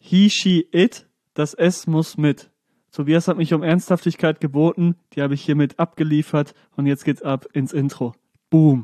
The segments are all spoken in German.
he, she, it, das S muss mit. Tobias hat mich um Ernsthaftigkeit geboten, die habe ich hiermit abgeliefert und jetzt geht's ab ins Intro. Boom.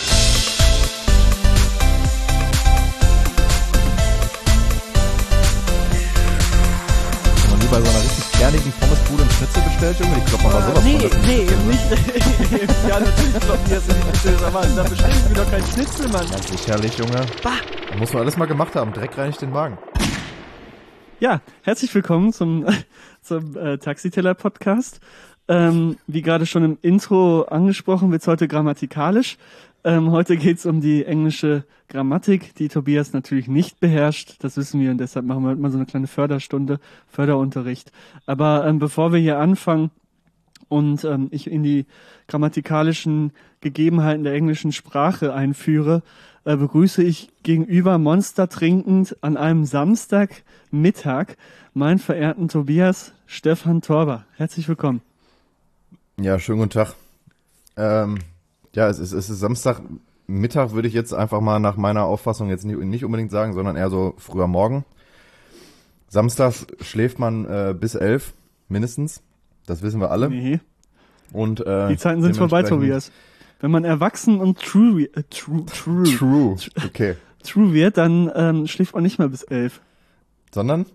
Bei so einer richtig kernigen Pommesbude einen Schnitzel bestellt, Junge? Ich glaube, man war sowas Nee, von nicht. Ja, natürlich kloppen die das in die Schnitzel, aber da bestellen wir doch keinen Schnitzel, Mann. Ganz sicherlich, Junge. Da muss man alles mal gemacht haben. Dreck reinigt den Magen. Ja, herzlich willkommen zum Taxiteller-Podcast. Wie gerade schon im Intro angesprochen, wird's heute grammatikalisch. Heute geht's um die englische Grammatik, die Tobias natürlich nicht beherrscht. Das wissen wir und deshalb machen wir heute mal so eine kleine Förderunterricht. Aber bevor wir hier anfangen und ich in die grammatikalischen Gegebenheiten der englischen Sprache einführe, begrüße ich gegenüber Monster trinkend an einem Samstagmittag meinen verehrten Tobias Stefan Torber. Herzlich willkommen. Ja, schönen guten Tag. Ja, es ist Samstagmittag, würde ich jetzt einfach mal nach meiner Auffassung jetzt nicht unbedingt sagen, sondern eher so früher Morgen. Samstags schläft man bis 11 mindestens. Das wissen wir alle. Nee. Und die Zeiten sind vorbei, Tobias. Wenn man erwachsen und true wird, dann schläft man nicht mehr bis 11. Sondern?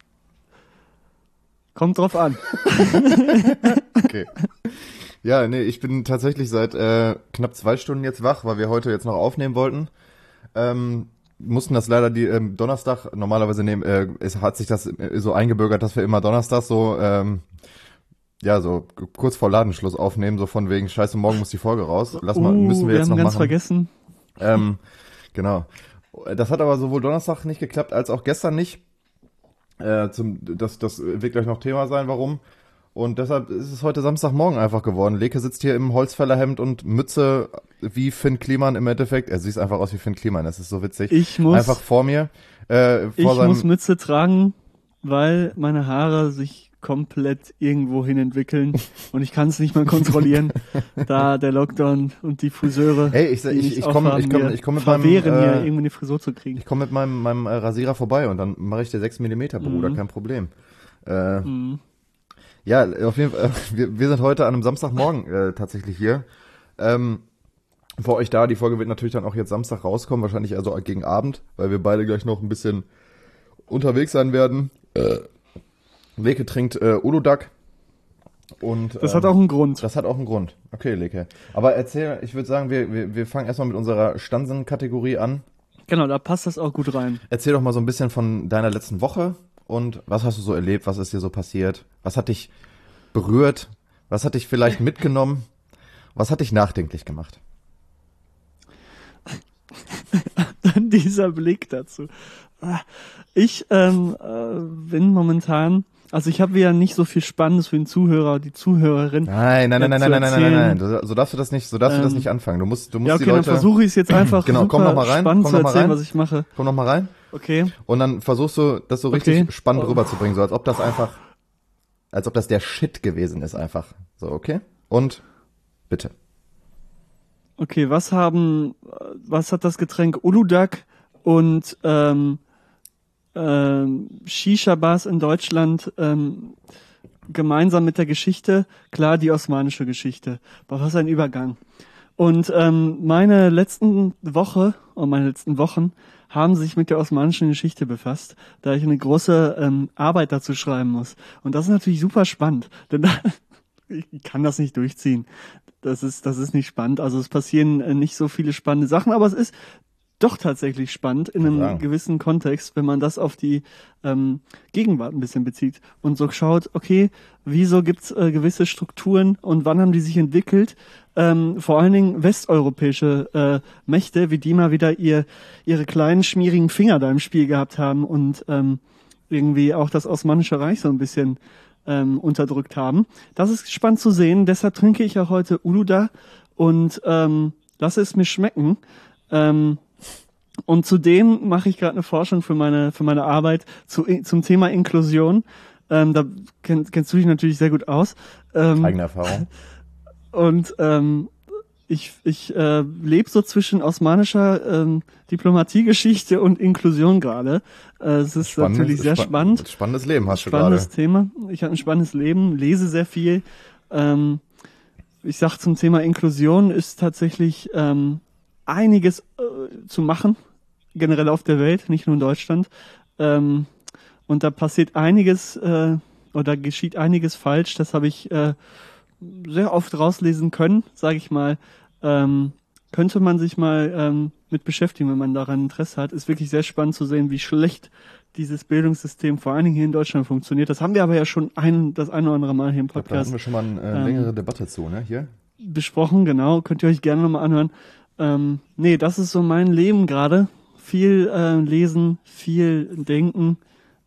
Kommt drauf an. Okay. Ja, nee, ich bin tatsächlich seit knapp 2 Stunden jetzt wach, weil wir heute jetzt noch aufnehmen wollten. Mussten das leider Donnerstag normalerweise nehmen. Es hat sich das so eingebürgert, dass wir immer Donnerstag so so kurz vor Ladenschluss aufnehmen, so von wegen Scheiße, morgen muss die Folge raus. Müssen wir jetzt noch machen. Vergessen. Genau. Das hat aber sowohl Donnerstag nicht geklappt als auch gestern nicht. Das wird gleich noch Thema sein, warum. Und deshalb ist es heute Samstagmorgen einfach geworden. Leke sitzt hier im Holzfällerhemd und Mütze wie Finn Kliman im Endeffekt. Er sieht einfach aus wie Finn Kliman, das ist so witzig. Einfach vor mir. Ich muss Mütze tragen, weil meine Haare sich komplett irgendwo hin entwickeln und ich kann es nicht mehr kontrollieren, da der Lockdown und die Friseure ich komme mit meinem irgendwo eine Frisur zu kriegen. Ich komme mit meinem Rasierer vorbei und dann mache ich dir 6 mm, Bruder, kein Problem. Ja, auf jeden Fall, wir sind heute an einem Samstagmorgen tatsächlich hier. Für euch da, die Folge wird natürlich dann auch jetzt Samstag rauskommen, wahrscheinlich also gegen Abend, weil wir beide gleich noch ein bisschen unterwegs sein werden. Leke trinkt Uludag. Und das hat auch einen Grund. Das hat auch einen Grund. Okay, Leke. Aber erzähl, ich würde sagen, wir fangen erstmal mit unserer Stansen-Kategorie an. Genau, da passt das auch gut rein. Erzähl doch mal so ein bisschen von deiner letzten Woche und was hast du so erlebt, was ist dir so passiert? Was hat dich berührt? Was hat dich vielleicht mitgenommen? Was hat dich nachdenklich gemacht? Dann dieser Blick dazu. Ich bin momentan, also ich habe ja nicht so viel Spannendes für den Zuhörer, die Zuhörerin. Nein. So darfst du das nicht anfangen. Du musst ja, okay, die Leute. Dann versuche ich es jetzt einfach genau, komm noch mal rein, spannend zu erzählen, was ich mache. Komm noch mal rein. Okay. Und dann versuchst du das so richtig spannend rüberzubringen, so als ob das der Shit gewesen ist einfach. So, okay? Und bitte. Okay, was hat das Getränk Uludag und Shisha-Bars in Deutschland gemeinsam mit der Geschichte? Klar, die osmanische Geschichte. Aber was ein Übergang. Und meine letzten Wochen haben sich mit der osmanischen Geschichte befasst, da ich eine große Arbeit dazu schreiben muss. Und das ist natürlich super spannend, denn ich kann das nicht durchziehen. Das ist nicht spannend. Also es passieren nicht so viele spannende Sachen, aber es ist doch tatsächlich spannend in einem gewissen Kontext, wenn man das auf die Gegenwart ein bisschen bezieht und so schaut, okay, wieso gibt's gewisse Strukturen und wann haben die sich entwickelt? Vor allen Dingen westeuropäische Mächte, wie die mal wieder ihre kleinen schmierigen Finger da im Spiel gehabt haben und irgendwie auch das Osmanische Reich so ein bisschen unterdrückt haben. Das ist spannend zu sehen, deshalb trinke ich auch heute Uludag und lasse es mir schmecken. Und zudem mache ich gerade eine Forschung für meine Arbeit zum Thema Inklusion. Da kennst du dich natürlich sehr gut aus. Eigene Erfahrung. Und ich lebe so zwischen osmanischer Diplomatiegeschichte und Inklusion gerade. Es ist natürlich sehr spannend. Spannendes Leben hast du gerade. Spannendes Thema. Ich habe ein spannendes Leben, lese sehr viel. Ich sag zum Thema Inklusion ist tatsächlich einiges zu machen, generell auf der Welt, nicht nur in Deutschland. Und da passiert einiges oder geschieht einiges falsch. Das habe ich sehr oft rauslesen können, sage ich mal. Könnte man sich mal mit beschäftigen, wenn man daran Interesse hat. Ist wirklich sehr spannend zu sehen, wie schlecht dieses Bildungssystem vor allen Dingen hier in Deutschland funktioniert. Das haben wir aber ja schon das ein oder andere Mal hier im Podcast. Da hatten wir schon mal eine längere Debatte zu, ne? Hier? Besprochen, genau. Könnt ihr euch gerne nochmal anhören. Nee, das ist so mein Leben gerade. Viel lesen, viel denken.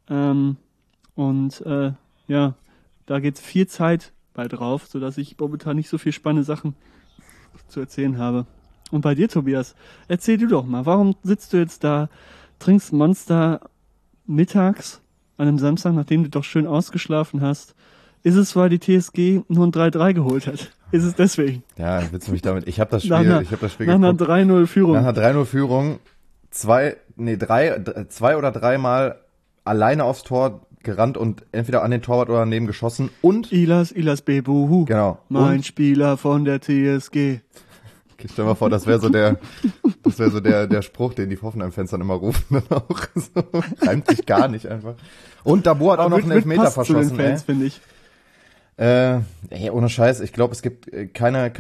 Ja, da geht viel Zeit bei drauf, sodass ich momentan nicht so viel spannende Sachen zu erzählen habe. Und bei dir, Tobias, erzähl du doch mal, warum sitzt du jetzt da, trinkst Monster mittags an einem Samstag, nachdem du doch schön ausgeschlafen hast? Ist es, weil die TSG nur ein 3-3 geholt hat? Ist es deswegen? Ja, willst du mich damit, ich habe das Spiel nach einer 3-0-Führung. Nach einer 3-0-Führung zwei oder dreimal alleine aufs Tor gerannt und entweder an den Torwart oder daneben geschossen und Ilas Bebuhu. Genau. Mein Spieler von der TSG. Ich stell mal vor, das wäre so der Spruch, den die Hoffenheim-Fans dann immer rufen. Dann auch so. Reimt sich gar nicht einfach. Und Dabo hat auch noch einen Elfmeter verschossen. Zu den Fans, finde ich. Ohne Scheiß, ich glaube, es gibt keine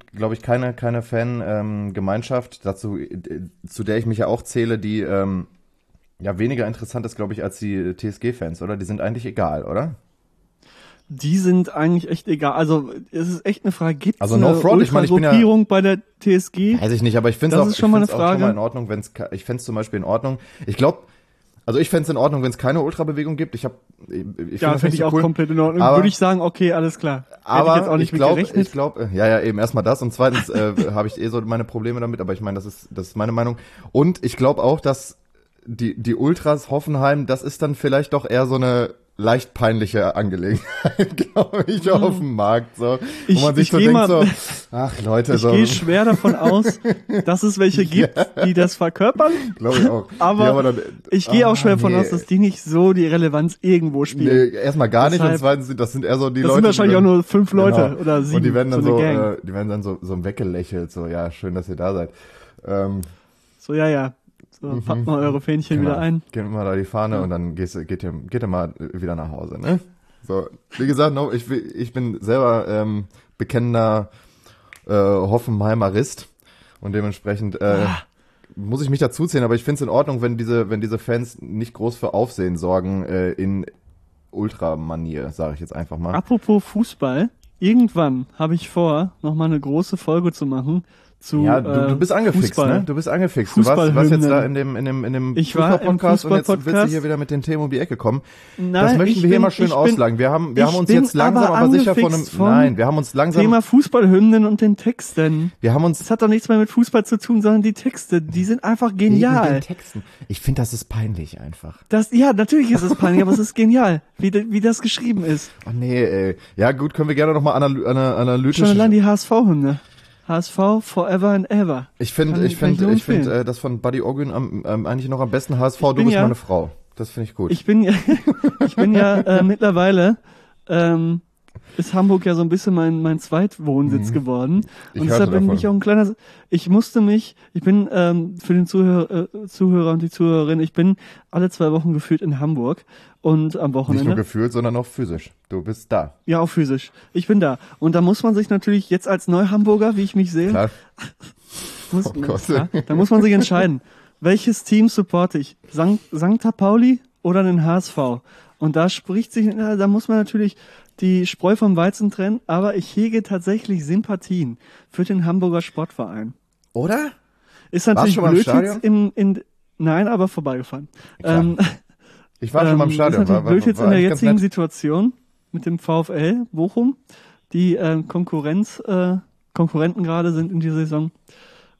Fan-Gemeinschaft dazu, zu der ich mich ja auch zähle, die weniger interessant ist, glaube ich, als die TSG-Fans, oder? Die sind eigentlich egal, oder? Die sind eigentlich echt egal. Also es ist echt eine Frage, gibt es no front, Gruppierung bei der TSG? Weiß ich nicht, aber ich finde es auch schon mal in Ordnung, ich fände es zum Beispiel in Ordnung. Ich glaube, also ich fände es in Ordnung, wenn es keine Ultrabewegung gibt. Ja, finde ich auch cool. Komplett in Ordnung. Würde ich sagen, okay, alles klar. Aber hätte ich jetzt auch nicht mit gerechnet. Ich glaube, eben erstmal das und zweitens habe ich so meine Probleme damit, aber ich meine, das ist meine Meinung. Und ich glaube auch, dass die Ultras Hoffenheim, das ist dann vielleicht doch eher so eine leicht peinliche Angelegenheit, glaube ich, auf dem Markt, so. Wo man sich so denkt, so, ach Leute, ich gehe schwer davon aus, dass es welche gibt, die das verkörpern. Glaube ich auch. Aber ich gehe auch schwer davon aus, dass die nicht so die Relevanz irgendwo spielen. Nee, erstmal gar nicht, und zweitens, das sind eher so die Leute. Das sind wahrscheinlich auch nur 5 Leute oder 7. Und die werden dann die werden dann so weggelächelt, so, ja, schön, dass ihr da seid. So, packt mal eure Fähnchen wieder ein. Gebt mal da die Fahne und dann geht ihr mal wieder nach Hause, ne? So, wie gesagt, ich bin selber bekennender Hoffenheimerist und dementsprechend muss ich mich dazuzählen, aber ich finde es in Ordnung, wenn diese Fans nicht groß für Aufsehen sorgen in Ultramanier, sage ich jetzt einfach mal. Apropos Fußball, irgendwann habe ich vor, nochmal eine große Folge zu machen. Du bist angefixt, Fußball. Ne? Du bist angefixt. Du warst jetzt da in dem Fußball-Podcast und jetzt willst du hier wieder mit den Themen um die Ecke kommen. Nein, das möchten wir hier mal schön auslagen. Wir haben uns jetzt langsam, aber sicher wir haben uns langsam. Thema Fußballhymnen und den Texten. Das hat doch nichts mehr mit Fußball zu tun, sondern die Texte, die sind einfach genial. Wegen den Texten. Ich finde, das ist peinlich einfach. Ja, natürlich ist es peinlich, aber es ist genial, wie das geschrieben ist. Oh nee, ey. Ja gut, können wir gerne nochmal analytisch. Schon allein die HSV-Hymne. HSV Forever and Ever. Ich finde das von Buddy Ogün eigentlich noch am besten. HSV, du bist meine Frau. Das finde ich gut. Ich bin ja mittlerweile ist Hamburg ja so ein bisschen mein Zweitwohnsitz geworden. Und deshalb bin ich auch ein kleiner, ich bin für den Zuhörer und die Zuhörerin, ich bin alle 2 Wochen gefühlt in Hamburg und am Wochenende. Nicht nur gefühlt, sondern auch physisch. Du bist da. Ja, auch physisch. Ich bin da. Und da muss man sich natürlich jetzt als Neuhamburger, wie ich mich sehe, klar. Da muss man sich entscheiden. Welches Team supporte ich? St. Pauli oder den HSV? Und da da muss man natürlich die Spreu vom Weizen trennen, aber ich hege tatsächlich Sympathien für den Hamburger Sportverein. Oder? Ist natürlich blöd jetzt nein, aber vorbeigefahren. Ich war schon mal im Stadion. Ist natürlich blöd jetzt in der jetzigen Situation mit dem VfL Bochum, die Konkurrenten gerade sind in dieser Saison.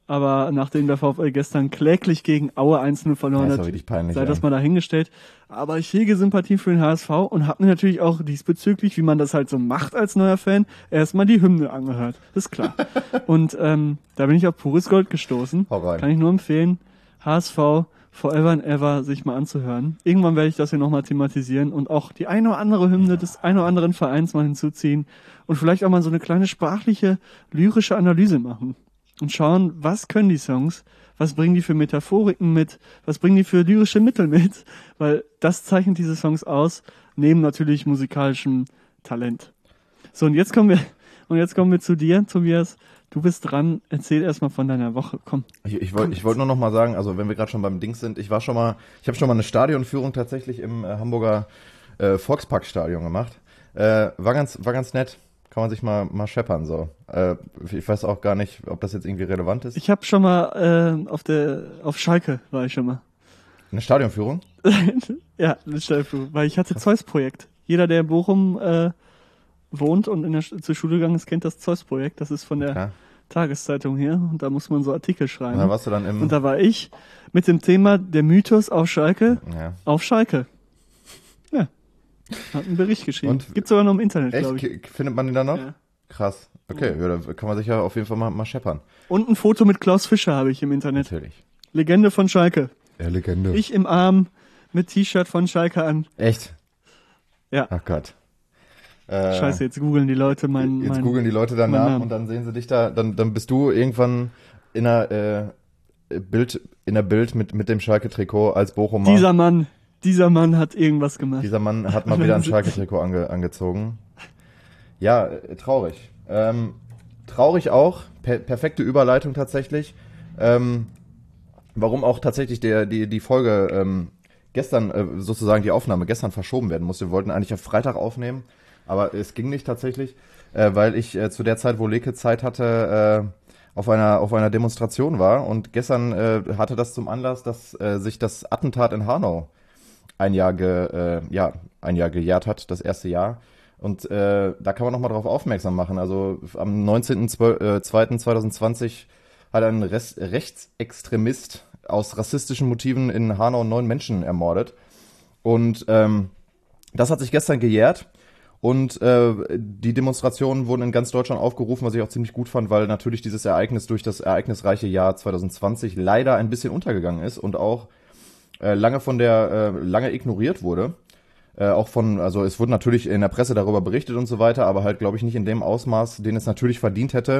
Aber nachdem der VfL gestern kläglich gegen Aue 1-0 verloren Das hat, war wirklich peinlich, sei ja. das mal dahingestellt. Aber ich hege Sympathie für den HSV und habe mir natürlich auch diesbezüglich, wie man das halt so macht als neuer Fan, erstmal die Hymne angehört. Das ist klar. Und da bin ich auf pures Gold gestoßen. Hau rein. Kann ich nur empfehlen, HSV Forever and Ever sich mal anzuhören. Irgendwann werde ich das hier nochmal thematisieren und auch die eine oder andere Hymne des ein oder anderen Vereins mal hinzuziehen und vielleicht auch mal so eine kleine sprachliche, lyrische Analyse machen. Und schauen, was können die Songs, was bringen die für Metaphoriken mit, was bringen die für lyrische Mittel mit, weil das zeichnet diese Songs aus, neben natürlich musikalischem Talent. So, und jetzt kommen wir zu dir, Tobias. Du bist dran, erzähl erstmal von deiner Woche, komm. Ich wollte nur noch mal sagen, also wenn wir gerade schon beim Dings sind, ich habe schon mal eine Stadionführung tatsächlich im Hamburger Volksparkstadion gemacht. War ganz nett. Kann man sich mal scheppern, so. Ich weiß auch gar nicht, ob das jetzt irgendwie relevant ist. Ich habe schon mal auf Schalke war ich schon mal. Eine Stadionführung? Ja, eine Stadionführung, weil ich hatte Zeus-Projekt. Jeder, der in Bochum wohnt und zur Schule gegangen ist, kennt das Zeus-Projekt. Das ist von der Klar. Tageszeitung hier und da muss man so Artikel schreiben. Und da warst du dann Und da war ich mit dem Thema der Mythos auf Schalke Ja. auf Schalke. Ja. Hat einen Bericht geschrieben. Und- Gibt's sogar noch im Internet, glaube ich. Echt? Findet man den da noch? Ja. Krass. Okay, ja, da kann man sich ja auf jeden Fall mal scheppern. Und ein Foto mit Klaus Fischer habe ich im Internet. Natürlich. Legende von Schalke. Ja, Legende. Ich im Arm mit T-Shirt von Schalke an. Echt? Ja. Ach Gott. Scheiße, jetzt googeln die Leute Jetzt googeln die Leute deinen meinen Namen Namen. und dann sehen sie dich da, dann bist du irgendwann in einer Bild mit dem Schalke-Trikot als Bochumer. Dieser Mann hat irgendwas gemacht. Dieser Mann hat mal wieder ein Schalke-Trikot angezogen. Ja, traurig. Traurig auch. Perfekte Überleitung tatsächlich. Warum auch tatsächlich die Folge gestern, sozusagen die Aufnahme gestern verschoben werden musste. Wir wollten eigentlich auf Freitag aufnehmen, aber es ging nicht tatsächlich, weil ich zu der Zeit, wo Leke Zeit hatte, auf einer Demonstration war und gestern hatte das zum Anlass, dass sich das Attentat in Hanau ein Jahr gejährt hat, das erste Jahr. Und da kann man nochmal drauf aufmerksam machen. Also am 19.02.2020 hat ein Rechtsextremist aus rassistischen Motiven in Hanau 9 Menschen ermordet. Und das hat sich gestern gejährt. Und die Demonstrationen wurden in ganz Deutschland aufgerufen, was ich auch ziemlich gut fand, weil natürlich dieses Ereignis durch das ereignisreiche Jahr 2020 leider ein bisschen untergegangen ist und auch lange ignoriert wurde. Also es wurde natürlich in der Presse darüber berichtet und so weiter, aber halt, glaube ich, nicht in dem Ausmaß, den es natürlich verdient hätte.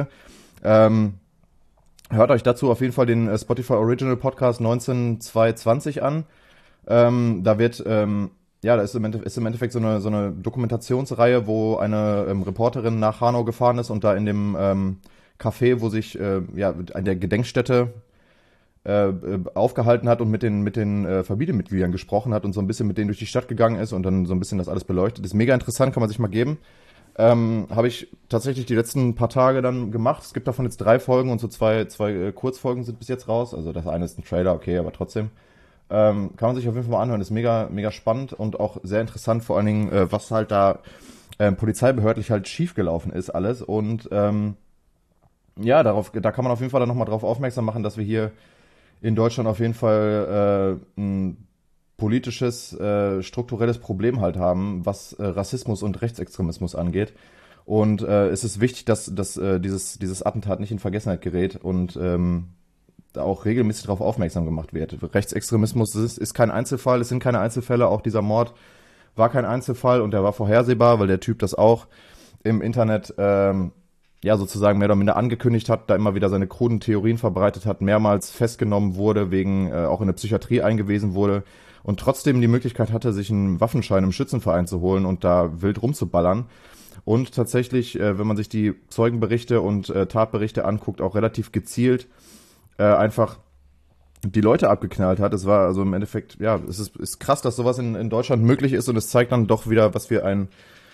Hört euch dazu auf jeden Fall den Spotify Original Podcast 19220 an. Da wird, da ist im Endeffekt so eine Dokumentationsreihe, wo eine Reporterin nach Hanau gefahren ist und da in dem Café, wo sich an der Gedenkstätte aufgehalten hat und mit den Familienmitgliedern gesprochen hat und so ein bisschen mit denen durch die Stadt gegangen ist und dann so ein bisschen das alles beleuchtet. Ist mega interessant, kann man sich mal geben. Habe ich tatsächlich die letzten paar Tage dann gemacht. Es gibt davon jetzt 3 Folgen und so zwei Kurzfolgen sind bis jetzt raus. Also das eine ist ein Trailer, okay, aber trotzdem. Kann man sich auf jeden Fall mal anhören. Ist mega, mega spannend und auch sehr interessant, vor allen Dingen, was halt da polizeibehördlich halt schiefgelaufen ist alles. Und da kann man auf jeden Fall dann nochmal drauf aufmerksam machen, dass wir hier in Deutschland auf jeden Fall ein politisches, strukturelles Problem halt haben, was Rassismus und Rechtsextremismus angeht. Und es ist wichtig, dass dieses Attentat nicht in Vergessenheit gerät und da auch regelmäßig darauf aufmerksam gemacht wird. Rechtsextremismus ist kein Einzelfall, es sind keine Einzelfälle, auch dieser Mord war kein Einzelfall und der war vorhersehbar, weil der Typ das auch im Internet sozusagen mehr oder minder angekündigt hat, da immer wieder seine kruden Theorien verbreitet hat, mehrmals festgenommen wurde, wegen auch in der Psychiatrie eingewiesen wurde und trotzdem die Möglichkeit hatte, sich einen Waffenschein im Schützenverein zu holen und da wild rumzuballern. Und tatsächlich, wenn man sich die Zeugenberichte und Tatberichte anguckt, auch relativ gezielt einfach die Leute abgeknallt hat. Es war also im Endeffekt, es ist krass, dass sowas in Deutschland möglich ist und es zeigt dann doch wieder, was für ein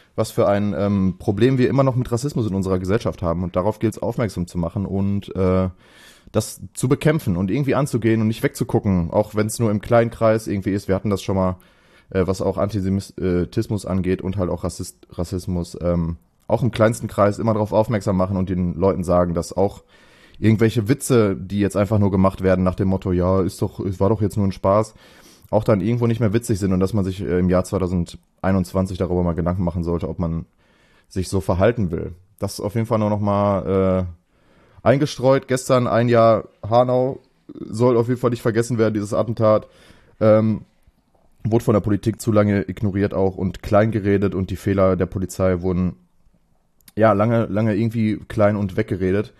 Problem wir immer noch mit Rassismus in unserer Gesellschaft haben. Und darauf gilt es aufmerksam zu machen und das zu bekämpfen und irgendwie anzugehen und nicht wegzugucken, auch wenn es nur im kleinen Kreis irgendwie ist. Wir hatten das schon mal, was auch Antisemitismus angeht und halt auch Rassismus, auch im kleinsten Kreis immer darauf aufmerksam machen und den Leuten sagen, dass auch irgendwelche Witze, die jetzt einfach nur gemacht werden nach dem Motto, ja, es war doch jetzt nur ein Spaß, auch dann irgendwo nicht mehr witzig sind und dass man sich im Jahr 2021 darüber mal Gedanken machen sollte, ob man sich so verhalten will. Das ist auf jeden Fall nur noch mal eingestreut. Gestern ein Jahr Hanau, soll auf jeden Fall nicht vergessen werden, dieses Attentat. Wurde von der Politik zu lange ignoriert auch und klein geredet und die Fehler der Polizei wurden ja lange irgendwie klein und weggeredet.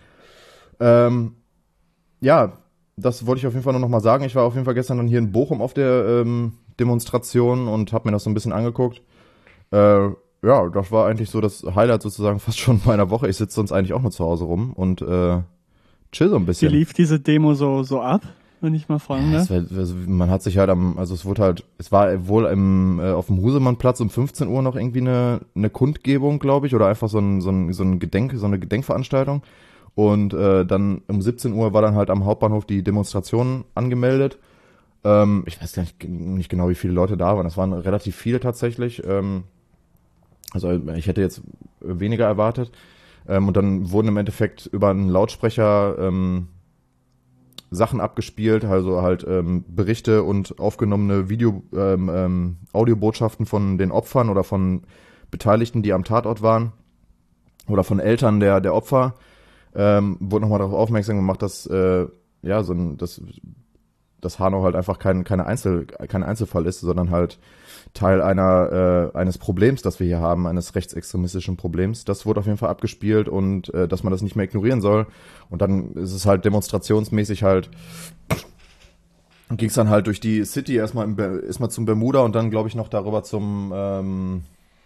Ja, das wollte ich auf jeden Fall nur noch mal sagen. Ich war auf jeden Fall gestern dann hier in Bochum auf der Demonstration und habe mir das so ein bisschen angeguckt. Ja, das war eigentlich so das Highlight sozusagen fast schon meiner Woche. Ich sitze sonst eigentlich auch nur zu Hause rum und chill so ein bisschen. Wie lief diese Demo so ab, wenn ich mal fragen darf? Man hat sich halt es war wohl auf dem Husemannplatz um 15 Uhr noch irgendwie eine Kundgebung, glaube ich, oder einfach so eine Gedenkveranstaltung. Und dann um 17 Uhr war dann halt am Hauptbahnhof die Demonstration angemeldet. Ich weiß gar nicht genau, wie viele Leute da waren. Das waren relativ viele tatsächlich. Also ich hätte jetzt weniger erwartet. Und dann wurden im Endeffekt über einen Lautsprecher Sachen abgespielt, also halt Berichte und aufgenommene Audiobotschaften von den Opfern oder von Beteiligten, die am Tatort waren oder von Eltern der Opfer. Wurde nochmal darauf aufmerksam gemacht, dass dass Hanau halt einfach kein Einzelfall ist, sondern halt Teil eines Problems, das wir hier haben, eines rechtsextremistischen Problems. Das wurde auf jeden Fall abgespielt und dass man das nicht mehr ignorieren soll. Und dann ist es halt demonstrationsmäßig halt, ging es dann halt durch die City erstmal zum Bermuda und dann glaube ich noch darüber zum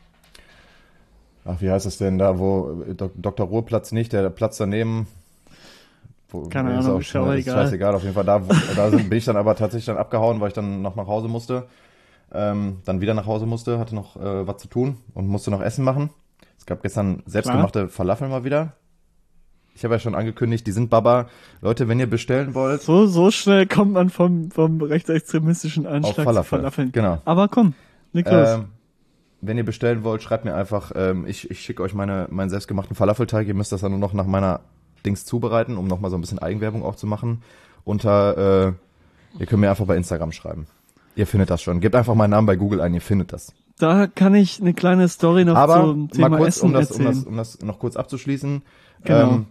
wie heißt es denn da, wo Dr. Ruhrplatz nicht, der Platz daneben. Keine Ahnung, ist egal. Scheißegal, auf jeden Fall. Bin ich dann aber tatsächlich dann abgehauen, weil ich dann noch nach Hause musste. Dann wieder nach Hause musste, hatte noch was zu tun und musste noch Essen machen. Es gab gestern selbstgemachte Falafel mal wieder. Ich habe ja schon angekündigt, die sind Baba. Leute, wenn ihr bestellen wollt. So schnell kommt man vom rechtsextremistischen Anschlag auf zu Falafeln. Genau. Aber komm, leg los. Wenn ihr bestellen wollt, schreibt mir einfach, ich schicke euch meinen selbstgemachten Falafelteig. Ihr müsst das dann nur noch nach meiner Dings zubereiten, um nochmal so ein bisschen Eigenwerbung auch zu machen. Ihr könnt mir einfach bei Instagram schreiben. Ihr findet das schon. Gebt einfach meinen Namen bei Google ein, ihr findet das. Da kann ich eine kleine Story noch zum Thema mal kurz, Essen erzählen. Um das noch kurz abzuschließen. Genau.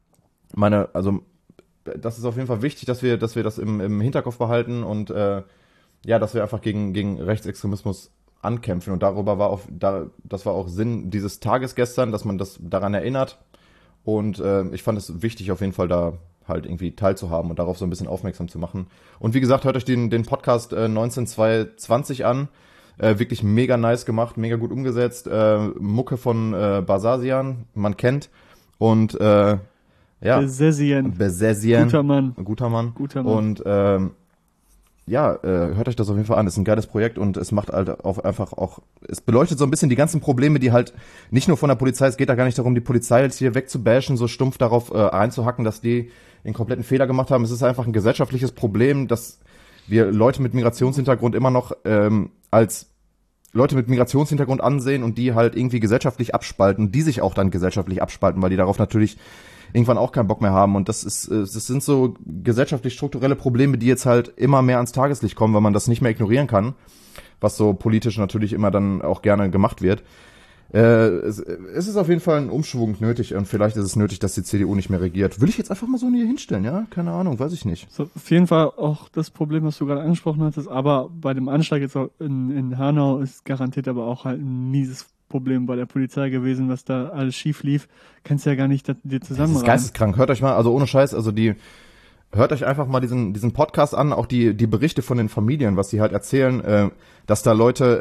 Das ist auf jeden Fall wichtig, dass wir das im Hinterkopf behalten und dass wir einfach gegen Rechtsextremismus ankämpfen. Und das war auch Sinn dieses Tages gestern, dass man das daran erinnert. Und ich fand es wichtig, auf jeden Fall da halt irgendwie teilzuhaben und darauf so ein bisschen aufmerksam zu machen. Und wie gesagt, hört euch den Podcast 19220 an. Wirklich mega nice gemacht, mega gut umgesetzt. Mucke von Basasian, man kennt. Und Besesien. Guter Mann. Und hört euch das auf jeden Fall an. Ist ein geiles Projekt und es macht halt es beleuchtet so ein bisschen die ganzen Probleme, die halt nicht nur von der Polizei, es geht da gar nicht darum, die Polizei jetzt hier wegzubashen, so stumpf darauf einzuhacken, dass die den kompletten Fehler gemacht haben. Es ist einfach ein gesellschaftliches Problem, dass wir Leute mit Migrationshintergrund immer noch als Leute mit Migrationshintergrund ansehen und die halt irgendwie gesellschaftlich abspalten, die sich auch dann gesellschaftlich abspalten, weil die darauf natürlich irgendwann auch keinen Bock mehr haben. Und das sind so gesellschaftlich-strukturelle Probleme, die jetzt halt immer mehr ans Tageslicht kommen, weil man das nicht mehr ignorieren kann, was so politisch natürlich immer dann auch gerne gemacht wird. Es ist auf jeden Fall ein Umschwung nötig und vielleicht ist es nötig, dass die CDU nicht mehr regiert. Will ich jetzt einfach mal so hier hinstellen, ja? Keine Ahnung, weiß ich nicht. So, auf jeden Fall auch das Problem, was du gerade angesprochen hattest, aber bei dem Anschlag jetzt auch in Hanau ist garantiert aber auch halt ein mieses Problem bei der Polizei gewesen, was da alles schief lief. Kannst ja gar nicht dir zusammenreimen. Das ist geisteskrank. Hört euch mal, also ohne Scheiß, hört euch einfach mal diesen Podcast an, auch die Berichte von den Familien, was sie halt erzählen, dass da Leute,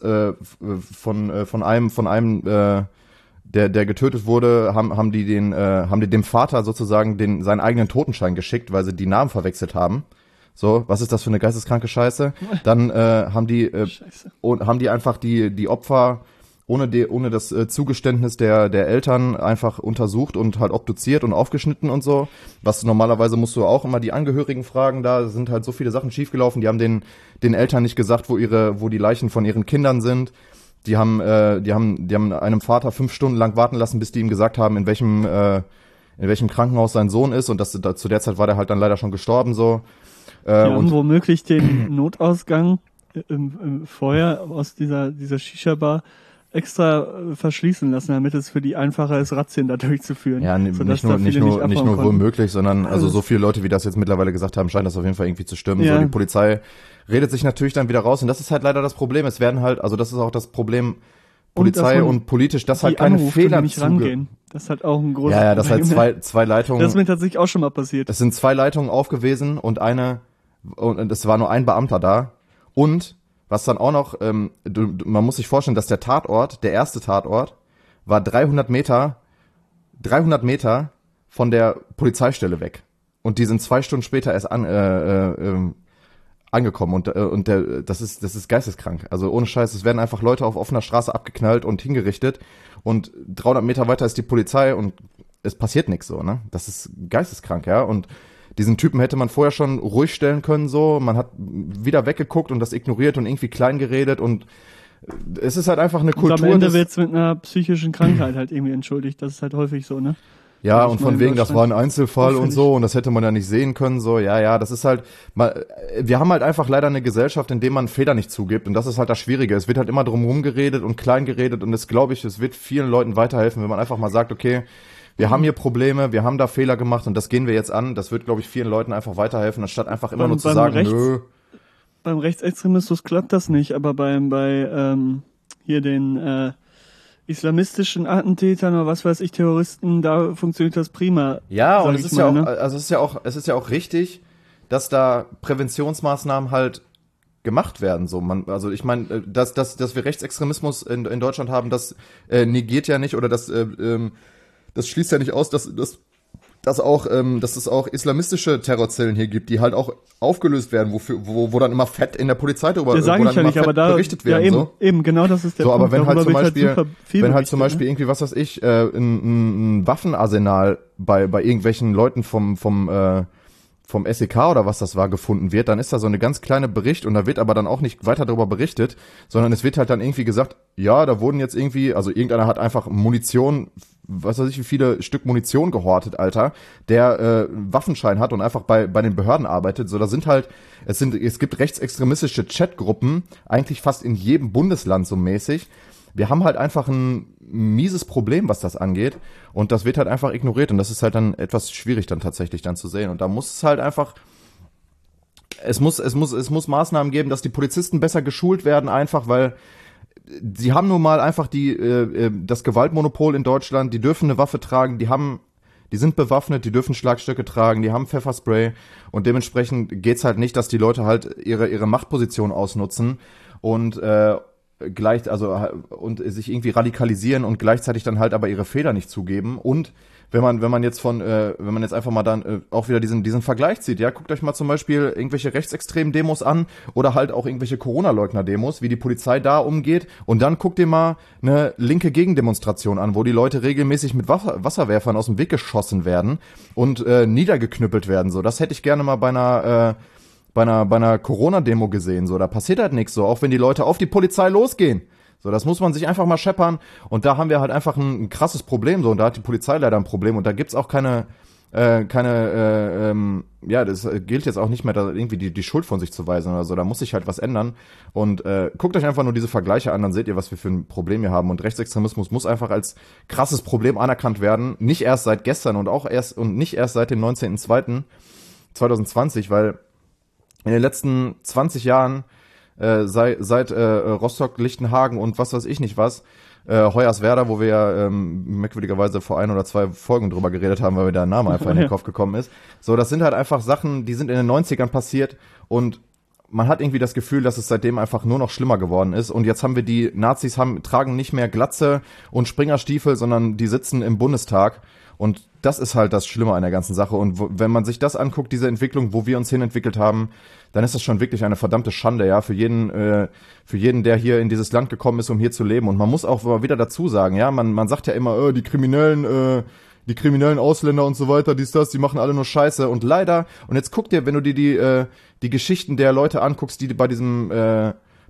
von einem, der getötet wurde, haben die dem Vater sozusagen seinen eigenen Totenschein geschickt, weil sie die Namen verwechselt haben. So, was ist das für eine geisteskranke Scheiße? Dann haben die einfach die Opfer ohne das Zugeständnis der Eltern einfach untersucht und halt obduziert und aufgeschnitten und so. Was normalerweise musst du auch immer die Angehörigen fragen, da sind halt so viele Sachen schiefgelaufen. Die haben den Eltern nicht gesagt, wo die Leichen von ihren Kindern sind. Die haben einem Vater 5 Stunden lang warten lassen, bis die ihm gesagt haben, in in welchem Krankenhaus sein Sohn ist und zu der Zeit war der halt dann leider schon gestorben so. Die haben womöglich den Notausgang vorher aus dieser Shisha-Bar extra verschließen lassen, damit es für die einfacher ist, Razzien da durchzuführen. Ja, nicht nur womöglich, sondern also so viele Leute, wie das jetzt mittlerweile gesagt haben, scheint das auf jeden Fall irgendwie zu stimmen. Ja. So, die Polizei redet sich natürlich dann wieder raus und das ist halt leider das Problem. Es werden halt, also das ist auch das Problem Polizei und politisch, dass halt keine Fehler nicht rangehen. Das ist halt auch ein großes Problem. Ja, das halt zwei Leitungen. Das ist mir tatsächlich auch schon mal passiert. Es sind 2 Leitungen aufgewesen und es war nur ein Beamter da. Und was dann auch noch, man muss sich vorstellen, dass der erste Tatort, war 300 Meter von der Polizeistelle weg. Und die sind 2 Stunden später erst angekommen und das ist geisteskrank. Also ohne Scheiß, es werden einfach Leute auf offener Straße abgeknallt und hingerichtet und 300 Meter weiter ist die Polizei und es passiert nichts so, ne? Das ist geisteskrank, ja, und diesen Typen hätte man vorher schon ruhig stellen können, so, man hat wieder weggeguckt und das ignoriert und irgendwie klein geredet und es ist halt einfach eine Kultur. Und am Ende wird's mit einer psychischen Krankheit halt irgendwie entschuldigt, das ist halt häufig so, ne? Ja, und von wegen, das war ein Einzelfall und so, und das hätte man ja nicht sehen können, so, ja, das ist halt, wir haben halt einfach leider eine Gesellschaft, in der man Fehler nicht zugibt, und das ist halt das Schwierige. Es wird halt immer drum rumgeredet und klein geredet, und das glaube ich, es wird vielen Leuten weiterhelfen, wenn man einfach mal sagt, okay, wir haben hier Probleme, wir haben da Fehler gemacht, und das gehen wir jetzt an. Das wird, glaube ich, vielen Leuten einfach weiterhelfen, anstatt einfach immer nur zu sagen, nö. Beim Rechtsextremismus klappt das nicht, aber bei hier den, islamistischen Attentätern oder was weiß ich, Terroristen, da funktioniert das prima. Ja, und es ist ja auch richtig, dass da Präventionsmaßnahmen halt gemacht werden, so. Also ich meine, dass wir Rechtsextremismus in Deutschland haben, das negiert ja nicht, oder das schließt ja nicht aus, dass es auch islamistische Terrorzellen hier gibt, die halt auch aufgelöst werden, wo dann immer fett in der Polizei drüber berichtet werden. Ja, eben, genau, das ist der Punkt. Aber wenn halt zum Beispiel, irgendwie, was weiß ich, ein Waffenarsenal bei irgendwelchen Leuten vom SEK oder was das war gefunden wird, dann ist da so eine ganz kleine Bericht, und da wird aber dann auch nicht weiter darüber berichtet, sondern es wird halt dann irgendwie gesagt, ja, da wurden jetzt irgendwie, also irgendeiner hat einfach Munition, was weiß ich, wie viele Stück Munition gehortet, Alter, der Waffenschein hat und einfach bei den Behörden arbeitet. So, es gibt rechtsextremistische Chatgruppen, eigentlich fast in jedem Bundesland so mäßig. Wir haben halt einfach ein mieses Problem, was das angeht, und das wird halt einfach ignoriert, und das ist halt dann etwas schwierig dann tatsächlich dann zu sehen, und da muss es halt einfach, es muss Maßnahmen geben, dass die Polizisten besser geschult werden, einfach, weil sie haben nun mal einfach das Gewaltmonopol in Deutschland, die dürfen eine Waffe tragen, die sind bewaffnet, die dürfen Schlagstöcke tragen, die haben Pfefferspray, und dementsprechend geht's halt nicht, dass die Leute halt ihre Machtposition ausnutzen und und sich irgendwie radikalisieren und gleichzeitig dann halt aber ihre Fehler nicht zugeben. Und wenn man jetzt einfach mal dann auch wieder diesen Vergleich zieht, ja, guckt euch mal zum Beispiel irgendwelche rechtsextremen Demos an oder halt auch irgendwelche Corona-Leugner-Demos, wie die Polizei da umgeht, und dann guckt ihr mal eine linke Gegendemonstration an, wo die Leute regelmäßig mit Wasserwerfern aus dem Weg geschossen werden und niedergeknüppelt werden. So, das hätte ich gerne mal bei einer Corona-Demo gesehen, so, da passiert halt nichts, so, auch wenn die Leute auf die Polizei losgehen. So, das muss man sich einfach mal scheppern, und da haben wir halt einfach ein krasses Problem, so, und da hat die Polizei leider ein Problem, und da gibt's auch das gilt jetzt auch nicht mehr, da irgendwie die Schuld von sich zu weisen oder so, da muss sich halt was ändern, und guckt euch einfach nur diese Vergleiche an, dann seht ihr, was wir für ein Problem hier haben, und Rechtsextremismus muss einfach als krasses Problem anerkannt werden, nicht erst seit gestern und nicht erst seit dem 19.02.2020, weil in den letzten 20 Jahren, seit Rostock, Lichtenhagen und was weiß ich nicht was, Hoyerswerda, wo wir ja merkwürdigerweise vor 1 oder 2 Folgen drüber geredet haben, weil mir der Name einfach in den Kopf gekommen ist. So, das sind halt einfach Sachen, die sind in den 90ern passiert, und man hat irgendwie das Gefühl, dass es seitdem einfach nur noch schlimmer geworden ist. Und jetzt haben wir die Nazis tragen nicht mehr Glatze und Springerstiefel, sondern die sitzen im Bundestag. Und das ist halt das Schlimme an der ganzen Sache. Und wenn man sich das anguckt, diese Entwicklung, wo wir uns hinentwickelt haben, dann ist das schon wirklich eine verdammte Schande, ja, für jeden, der hier in dieses Land gekommen ist, um hier zu leben. Und man muss auch wieder dazu sagen, ja, man sagt ja immer, die kriminellen Ausländer und so weiter, die machen alle nur Scheiße. Und leider, und jetzt guck dir, wenn du dir die Geschichten der Leute anguckst, die bei diesem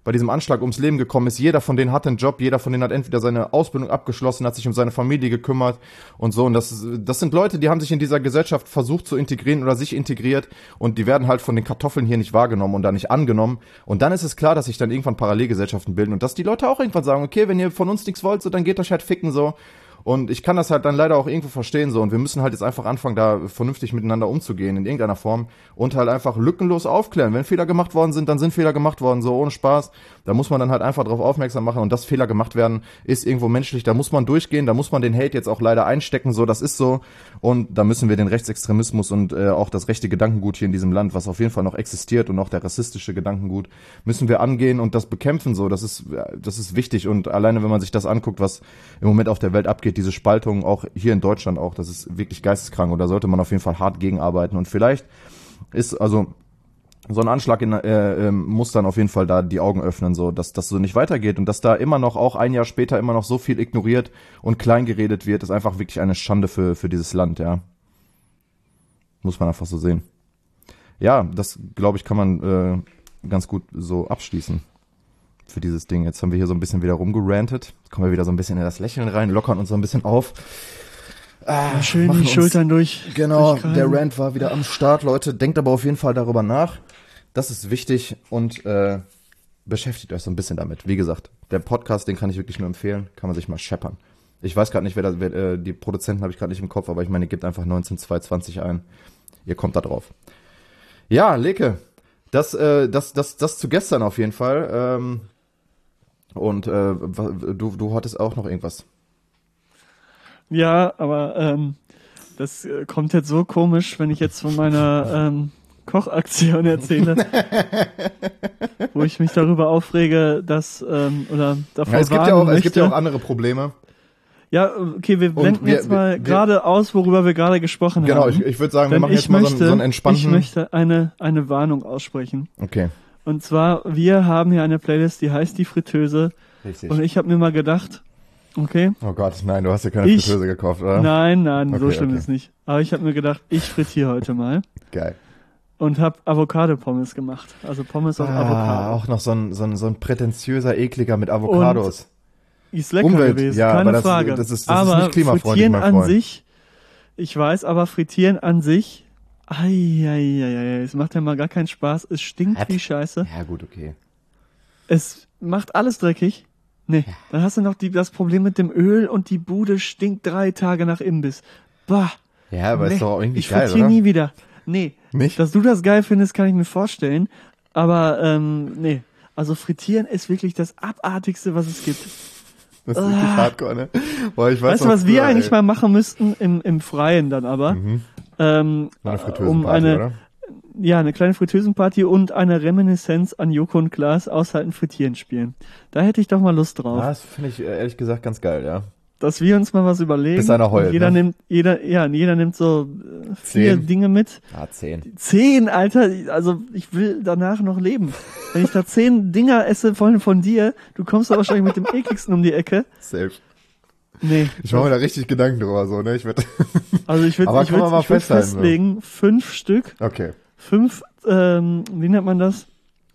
bei diesem Anschlag ums Leben gekommen ist. Jeder von denen hat einen Job, jeder von denen hat entweder seine Ausbildung abgeschlossen, hat sich um seine Familie gekümmert und so. Und das sind Leute, die haben sich in dieser Gesellschaft versucht zu integrieren oder sich integriert und die werden halt von den Kartoffeln hier nicht wahrgenommen und da nicht angenommen. Und dann ist es klar, dass sich dann irgendwann Parallelgesellschaften bilden und dass die Leute auch irgendwann sagen, okay, wenn ihr von uns nichts wollt, so, dann geht euch halt ficken, so. Und ich kann das halt dann leider auch irgendwo verstehen, so. Und wir müssen halt jetzt einfach anfangen, da vernünftig miteinander umzugehen, in irgendeiner Form. Und halt einfach lückenlos aufklären. Wenn Fehler gemacht worden sind, dann sind Fehler gemacht worden, so ohne Spaß. Da muss man dann halt einfach drauf aufmerksam machen. Und dass Fehler gemacht werden, ist irgendwo menschlich. Da muss man durchgehen, da muss man den Hate jetzt auch leider einstecken, so, das ist so. Und da müssen wir den Rechtsextremismus und auch das rechte Gedankengut hier in diesem Land, was auf jeden Fall noch existiert und auch der rassistische Gedankengut, müssen wir angehen und das bekämpfen, so. Das ist wichtig. Und alleine, wenn man sich das anguckt, was im Moment auf der Welt abgeht, diese Spaltung, auch hier in Deutschland auch, das ist wirklich geisteskrank und da sollte man auf jeden Fall hart gegenarbeiten und vielleicht ist, also so ein Anschlag muss dann auf jeden Fall da die Augen öffnen, so, dass das so nicht weitergeht und dass da immer noch, auch ein Jahr später, immer noch so viel ignoriert und klein geredet wird, ist einfach wirklich eine Schande für dieses Land, ja. Muss man einfach so sehen. Ja, das, glaube ich, kann man ganz gut so abschließen für dieses Ding. Jetzt haben wir hier so ein bisschen wieder rumgerantet. Jetzt kommen wir wieder so ein bisschen in das Lächeln rein, lockern uns so ein bisschen auf. Schön die Schultern durch. Genau, der Rant war wieder am Start, Leute. Denkt aber auf jeden Fall darüber nach. Das ist wichtig und beschäftigt euch so ein bisschen damit. Wie gesagt, der Podcast, den kann ich wirklich nur empfehlen. Kann man sich mal scheppern. Ich weiß gerade nicht, wer die Produzenten habe ich gerade nicht im Kopf, aber ich meine, ihr gebt einfach 19220 ein. Ihr kommt da drauf. Ja, Leke, das zu gestern auf jeden Fall. Und du hattest auch noch irgendwas. Ja, aber das kommt jetzt so komisch, wenn ich jetzt von meiner Kochaktion erzähle, wo ich mich darüber aufrege, dass oder davor ja, es gibt ja auch andere Probleme. Ja, okay, wir blenden jetzt mal gerade aus, worüber wir gerade gesprochen haben. Genau, ich würde sagen, wir machen jetzt mal so einen entspannten... Ich möchte eine Warnung aussprechen. Okay. Und zwar, wir haben hier eine Playlist, die heißt Die Fritteuse. Richtig. Und ich habe mir mal gedacht, okay. Oh Gott, nein, du hast ja keine Fritteuse gekauft, oder? Nein, okay, so schlimm ist nicht. Aber ich habe mir gedacht, ich frittiere heute mal. Geil. Und habe Avocado-Pommes gemacht. Also Pommes aus Avocado. Auch noch so ein prätentiöser Ekliger mit Avocados. Und ist lecker gewesen, ja, keine aber Frage. Das ist aber nicht klimafreundlich, frittieren mein Freund. an sich, ich weiß, aber frittieren an sich, es macht ja mal gar keinen Spaß. Es stinkt wie Scheiße. Ja, gut, okay. Es macht alles dreckig. Nee, ja. Dann hast du noch das Problem mit dem Öl und die Bude stinkt 3 Tage nach Imbiss. Bah. Ja, aber ist doch auch irgendwie ich geil, oder? Ich frittiere nie wieder. Nee. Nicht? Dass du das geil findest, kann ich mir vorstellen. Aber, nee. Also frittieren ist wirklich das Abartigste, was es gibt. Das ist wirklich hardcore, ne? Boah, ich weiß weißt du, was wir eigentlich mal machen müssten, im Freien dann aber? Eine Fritteusenparty, oder? Ja, eine kleine Fritteusenparty und eine Reminiszenz an Joko und Klaas Aushalten, Frittieren spielen. Da hätte ich doch mal Lust drauf. Ja, das finde ich ehrlich gesagt ganz geil, ja. Dass wir uns mal was überlegen. Bis einer heult, jeder nimmt so 4 Dinge mit. Ah, 10. 10, Alter, also ich will danach noch leben. Wenn ich da 10 Dinger esse von dir, du kommst da wahrscheinlich mit dem ekligsten um die Ecke. Safe. Nee. Ich mache mir da richtig Gedanken drüber, so, ne? Ich würd festlegen, 5 Stück. Okay. 5, wie nennt man das?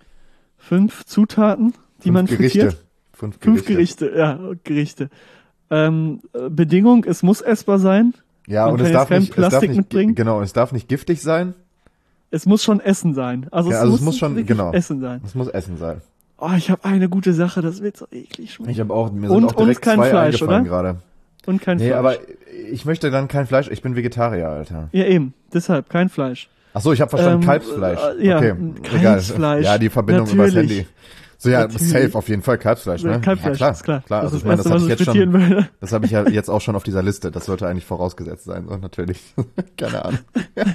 5 Zutaten, die man frittiert. 5 Gerichte, ja, Gerichte. Bedingung, es muss essbar sein. Ja, man und kann es darf kein nicht, Plastik mitbringen. Genau, es darf nicht giftig sein. Es muss schon Essen sein. Also es muss schon Essen sein. Es muss Essen sein. Oh, ich habe eine gute Sache, das wird so eklig schmecken. Ich habe auch, mir sind auch direkt kein 2 Fleisch, eingefallen oder? gerade. Und kein Fleisch. Nee, aber ich möchte dann kein Fleisch, ich bin Vegetarier, Alter. Ja, eben, deshalb kein Fleisch. Ach so, ich habe verstanden, Kalbsfleisch. Ja, okay, Kalbsfleisch. Ja, die Verbindung Natürlich. übers Handy. So, ja, Natürlich. Safe, auf jeden Fall Kalbsfleisch, ne? Kalbsfleisch, ja, ist klar. Das ist also, das Erste, was ich frittieren würde. Das habe ich ja jetzt auch schon auf dieser Liste. Das sollte eigentlich vorausgesetzt sein, so, natürlich. Keine Ahnung.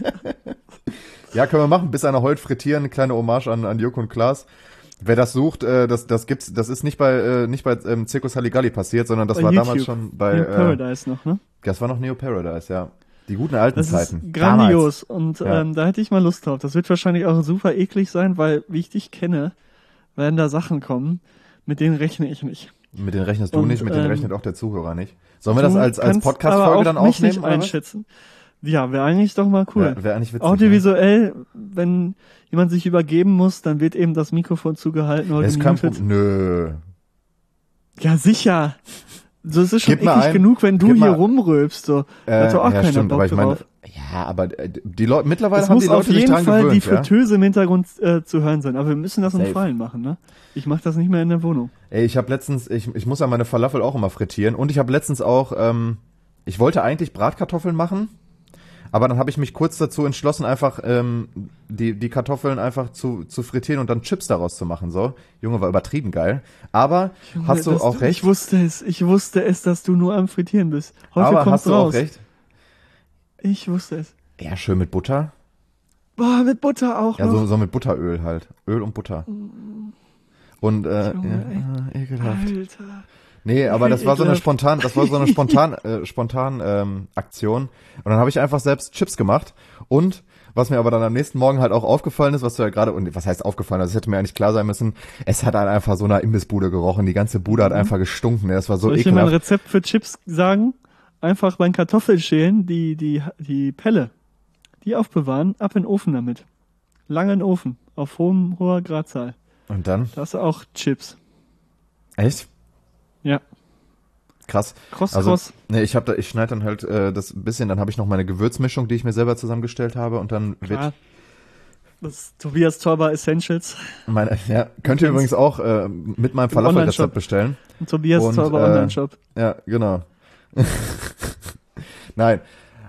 Ja, können wir machen. Bis einer heult frittieren, eine kleine Hommage an Joko und Klaas. Wer das sucht, das gibt's, das ist nicht bei Circus Halligalli passiert, sondern das bei war YouTube. Damals schon bei Neo Paradise noch, ne? Das war noch Neo Paradise, ja. Die guten alten das Zeiten. Ist grandios. Damals. Und da hätte ich mal Lust drauf. Das wird wahrscheinlich auch super eklig sein, weil, wie ich dich kenne, werden da Sachen kommen, mit denen rechne ich nicht. Mit denen rechnest du nicht, mit denen rechnet auch der Zuhörer nicht. Sollen wir das als Podcast-Folge dann mich aufnehmen? Nicht einschätzen. Ja, wäre eigentlich doch mal cool. Wäre eigentlich witzig. Audiovisuell, wenn jemand sich übergeben muss, dann wird eben das Mikrofon zugehalten oder ist kein gemutet. Problem. Nö. Ja, sicher. So, es ist schon Gib mal eklig ein. genug, wenn du Gib hier mal- rumrülpst. So. Hat doch auch ja, keiner stimmt, Bock aber ich meine, drauf. ja, aber die Leute, mittlerweile Es haben die muss auf Leute sich jeden dran Fall gewöhnt, die ja? Fritteuse im Hintergrund zu hören sein. Aber wir müssen das im Safe. Freien machen, ne? Ich mache das nicht mehr in der Wohnung. Ey, ich habe letztens, ich muss ja meine Falafel auch immer frittieren und ich habe letztens auch, ich wollte eigentlich Bratkartoffeln machen, aber dann habe ich mich kurz dazu entschlossen, einfach die Kartoffeln einfach zu frittieren und dann Chips daraus zu machen. So, Junge, war übertrieben geil. Aber Junge, hast du das- auch recht? Ich wusste es, dass du nur am Frittieren bist. Heute Aber kommt's hast du raus. auch recht? Ich wusste es. Ja, schön mit Butter. Boah, mit Butter auch Ja, noch. so mit Butteröl halt. Öl und Butter. Und Junge, ekelhaft. Alter. Nee, aber das war so eine Ekelhaft. spontan Aktion. Und dann habe ich einfach selbst Chips gemacht. Und was mir aber dann am nächsten Morgen halt auch aufgefallen ist, was du ja gerade, und was heißt aufgefallen, das hätte mir eigentlich klar sein müssen, es hat halt einfach so eine Imbissbude gerochen. Die ganze Bude hat einfach gestunken. Das war so Soll ich dir mal ein ekelhaft. Rezept für Chips sagen? Einfach beim Kartoffelschälen die Pelle, die aufbewahren, ab in den Ofen damit. Lange in den Ofen, auf hoher Gradzahl. Und dann? Da hast du auch Chips. Echt? Ja. Krass. Kross. Nee, ich schneide dann halt das ein bisschen, dann habe ich noch meine Gewürzmischung, die ich mir selber zusammengestellt habe und dann wird Klar. Das Tobias Torber Essentials. könnt ihr übrigens auch mit meinem Falafel-Rezept Online-Shop. bestellen. Tobias Und, Torber Online-Shop. Ja, genau. Nein.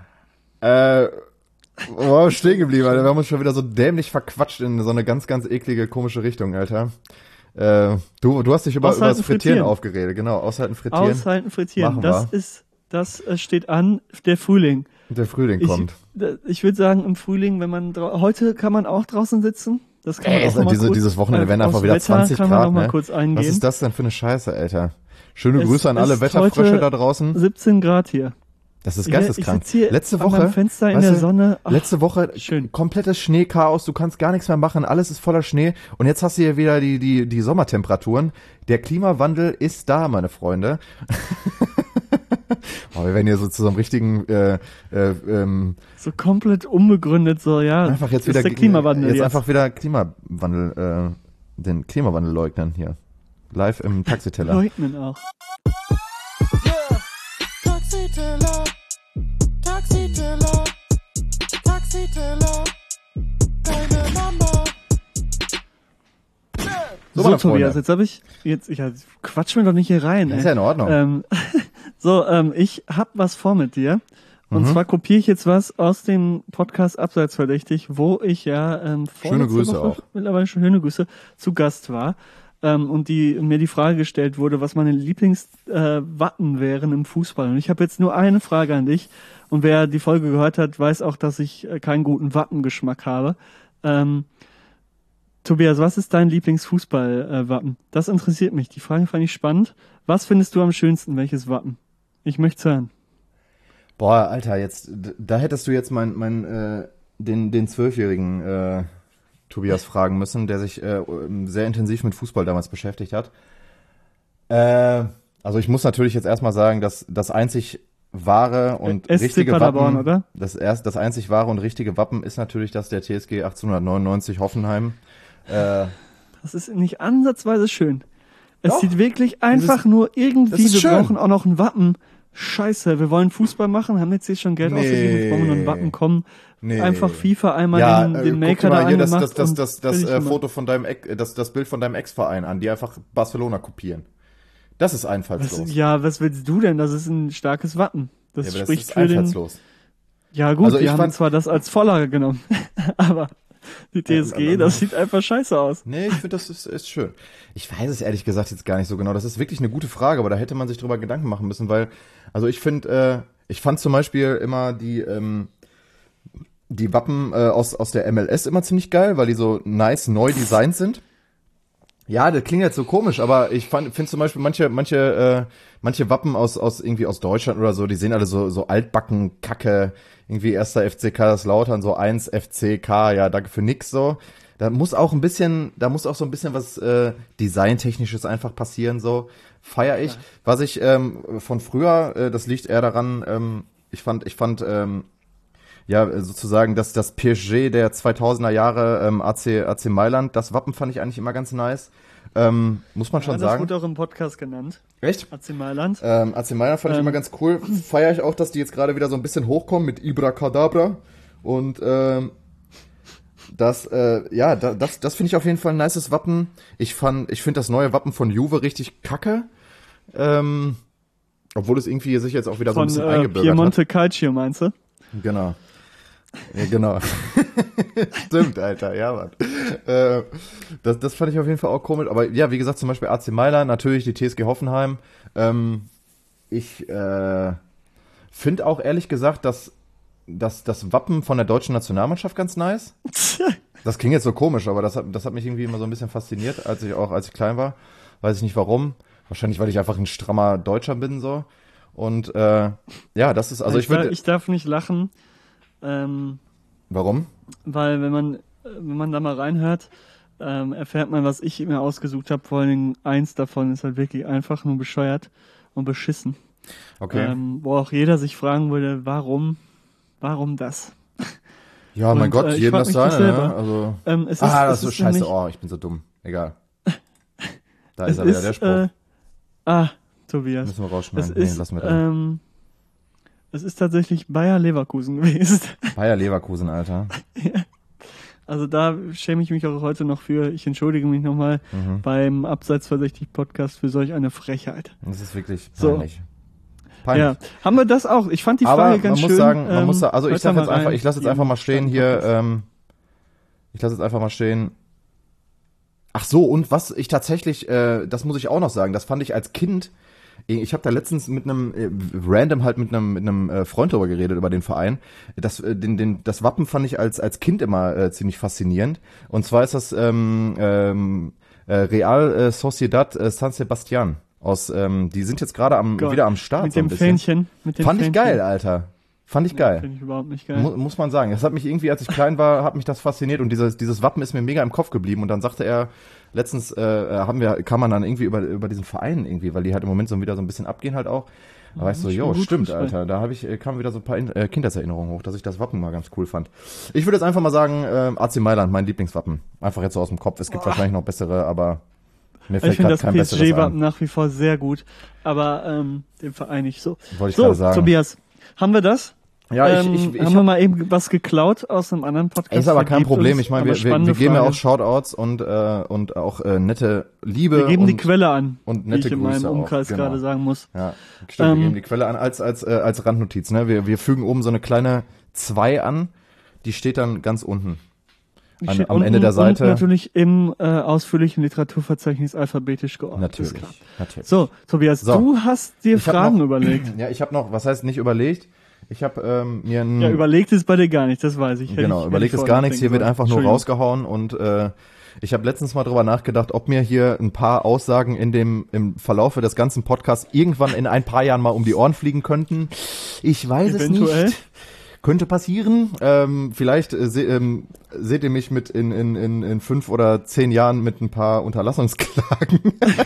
Wo war stehen geblieben, Alter? Wir haben uns schon wieder so dämlich verquatscht in so eine ganz, ganz eklige, komische Richtung, Alter. Du hast dich über das Aushalten, Frittieren frittieren. aufgeredet, genau. Aushalten, frittieren. Aushalten, frittieren. Machen Das steht an, der Frühling. Der Frühling kommt. Ich würde sagen, im Frühling, wenn man heute kann man auch draußen sitzen. Das kann man auch noch mal kurz, Dieses Wochenende werden einfach aufs wieder Wetter 20 kann man Grad, noch mal ne? kurz eingehen. Was ist das denn für eine Scheiße, Alter? Schöne Es Grüße an alle ist Wetterfrösche heute da draußen. 17 Grad hier. Das ist Ich geisteskrank. sitze hier Letzte an Woche, meinem Fenster in weißt der du, Sonne. Ach, letzte Woche schön. komplettes Schneechaos, du kannst gar nichts mehr machen, alles ist voller Schnee und jetzt hast du hier wieder die Sommertemperaturen. Der Klimawandel ist da, meine Freunde. Oh, wir werden hier so zu so einem richtigen so komplett unbegründet, so, ja. einfach jetzt ist wieder der Klimawandel jetzt einfach wieder Klimawandel den Klimawandel leugnen hier. Live im Taxiteller. Leugnen auch. Yeah. Taxiteller, Taxiteller, Taxiteller, deine Mama. So, meine Tobias, Freunde. quatsch mir doch nicht hier rein, Ist ja in Ordnung. Ich hab was vor mit dir. Und Mhm. zwar kopiere ich jetzt was aus dem Podcast Abseits verdächtig, wo ich ja Schöne Grüße Woche, auch. mittlerweile schöne Grüße, zu Gast war. Und mir die Frage gestellt wurde, was meine Lieblingswappen wären im Fußball. Und ich habe jetzt nur eine Frage an dich. Und wer die Folge gehört hat, weiß auch, dass ich keinen guten Wappengeschmack habe. Tobias, was ist dein Lieblingsfußballwappen? Das interessiert mich. Die Frage fand ich spannend. Was findest du am schönsten? Welches Wappen? Ich möchte hören. Boah, Alter, da hättest du jetzt den 12-jährigen Tobias fragen müssen, der sich sehr intensiv mit Fußball damals beschäftigt hat. Also ich muss natürlich jetzt erstmal sagen, dass das einzig wahre und SC richtige Paderborn, Wappen, oder? das einzig wahre und richtige Wappen ist natürlich das der TSG 1899 Hoffenheim. Das ist nicht ansatzweise schön. Es Doch. sieht wirklich einfach nur das irgendwie, ist wir schön. brauchen auch noch ein Wappen. Scheiße, wir wollen Fußball machen, haben jetzt hier schon Geld Nee. ausgegeben, jetzt brauchen wir noch ein Wappen kommen. Nee. Einfach FIFA einmal den guck dir Maker mal da hier angemacht. das und fertig gemacht. Foto von deinem das Bild von deinem Ex-Verein an, die einfach Barcelona kopieren. Das ist einfallslos. Was willst du denn? Das ist ein starkes Wappen. Das Ja, aber das spricht ist für den. einfallslos. Ja gut, Also ich wir haben fand- zwar das als Vorlage genommen, aber die TSG, das sieht einfach scheiße aus. Nee, ich finde, das ist schön. Ich weiß es ehrlich gesagt jetzt gar nicht so genau. Das ist wirklich eine gute Frage, aber da hätte man sich drüber Gedanken machen müssen, weil, also ich finde, ich fand zum Beispiel immer die Wappen aus der MLS immer ziemlich geil, weil die so nice neu designt sind. Ja, das klingt jetzt so komisch, aber ich finde zum Beispiel manche Wappen aus Deutschland oder so, die sehen alle so altbacken, kacke, irgendwie erster FC Kaiserslautern, so 1 FCK, ja, danke für nix, so. Da muss auch so ein bisschen was Designtechnisches einfach passieren, so. Feier ich. Ja. Was ich von früher, das liegt eher daran, ich fand ja, sozusagen das PSG der 2000er Jahre, AC Mailand, das Wappen fand ich eigentlich immer ganz nice. Muss man schon das sagen. wurde auch im Podcast genannt. Echt? AC Mailand. AC Mailand fand ich immer ganz cool. Feiere ich auch, dass die jetzt gerade wieder so ein bisschen hochkommen mit Ibra Kadabra. Und das finde ich auf jeden Fall ein nices Wappen. Ich finde das neue Wappen von Juve richtig kacke. Obwohl es irgendwie sich jetzt auch wieder so ein bisschen eingebürgert Piemonte Calcio, meinst du? hat. Genau. Ja, genau. Stimmt, Alter, ja, Mann. Das fand ich auf jeden Fall auch komisch. Aber ja, wie gesagt, zum Beispiel AC Mailand, natürlich die TSG Hoffenheim. Ich finde auch ehrlich gesagt, dass das Wappen von der deutschen Nationalmannschaft ganz nice. Das klingt jetzt so komisch, aber das hat mich irgendwie immer so ein bisschen fasziniert, als ich klein war. Weiß ich nicht warum. Wahrscheinlich, weil ich einfach ein strammer Deutscher bin, so. Und ja, das ist, also ich darf nicht lachen. Warum? Weil wenn man da mal reinhört, erfährt man, was ich mir ausgesucht habe. Vor allen Dingen eins davon ist halt wirklich einfach nur bescheuert und beschissen. Okay. Wo auch jeder sich fragen würde, warum das? Ja, Und, mein Gott, ich jedem frag das mich seine, das ne? selber. Also, Es das ist ist so scheiße. nämlich- Oh, ich bin so dumm. Egal. Da ist er wieder, der Spruch. Tobias. Müssen wir Es rausschneiden. Nee, ist, lassen wir drin. es ist tatsächlich Bayer Leverkusen gewesen. Bayer Leverkusen, Alter. Also da schäme ich mich auch heute noch für. Ich entschuldige mich nochmal beim Abseits verdächtig Podcast für solch eine Frechheit. Das ist wirklich So. peinlich. Ja, haben wir das auch? Ich fand die Frage Aber ganz man schön. muss sagen, also hört da mal rein. ich lasse jetzt einfach mal stehen hier, ich lasse jetzt einfach mal stehen. Ach so, und was ich tatsächlich, das muss ich auch noch sagen, das fand ich als Kind, ich habe da letztens mit einem mit einem Freund darüber geredet, über den Verein. Das Wappen fand ich als Kind immer ziemlich faszinierend. Und zwar ist das Real Sociedad San Sebastian. Die sind jetzt gerade wieder am Start. Mit so ein dem bisschen. Fähnchen. Fand ich geil, Alter. Fand ich geil. Finde ich überhaupt nicht geil. Muss man sagen. Das hat mich irgendwie, als ich klein war, hat mich das fasziniert und dieses Wappen ist mir mega im Kopf geblieben. Und dann sagte er, letztens kam man dann irgendwie über diesen Verein irgendwie, weil die halt im Moment so wieder so ein bisschen abgehen halt auch. Da war ich so, jo, stimmt, Fußball. Alter. Da kamen wieder so ein paar Kindheitserinnerungen hoch, dass ich das Wappen mal ganz cool fand. Ich würde jetzt einfach mal sagen, AC Mailand, mein Lieblingswappen. Einfach jetzt so aus dem Kopf. Es gibt wahrscheinlich noch bessere, aber mir fällt Ich finde gerade das kein besseres PSG-Wappen ein. nach wie vor sehr gut, aber dem Verein nicht so. Wollte ich So, gerade sagen. Tobias, haben wir das? Ja, haben wir mal eben was geklaut aus einem anderen Podcast? Ist aber kein Vergebt Problem. uns, Ich meine, aber wir spannende geben ja Frage. auch Shoutouts und auch nette Liebe. Wir geben die und, Quelle an, und wie nette ich in meinem Grüße auch, Umkreis genau. gerade sagen muss. Ja, stimmt, wir geben die Quelle an als Randnotiz. Ne? Wir fügen oben so eine kleine 2 an, die steht dann ganz unten. Die steht Am Ende der Seite. Und natürlich im ausführlichen Literaturverzeichnis alphabetisch geordnet. ist klar. Natürlich. So, Tobias, So. du hast dir Ich hab Fragen noch- überlegt. Ja, ich habe noch, was heißt nicht überlegt? Ich habe mir ein... Ja, überlegt ist bei dir gar nicht, das weiß ich. Genau, überlegt ist gar nichts, hier wird einfach nur rausgehauen und ich habe letztens mal drüber nachgedacht, ob mir hier ein paar Aussagen im Verlaufe des ganzen Podcasts irgendwann in ein paar Jahren mal um die Ohren fliegen könnten. Ich weiß Eventuell. es nicht. Könnte passieren. Vielleicht seht ihr mich mit in 5 oder 10 Jahren mit ein paar Unterlassungsklagen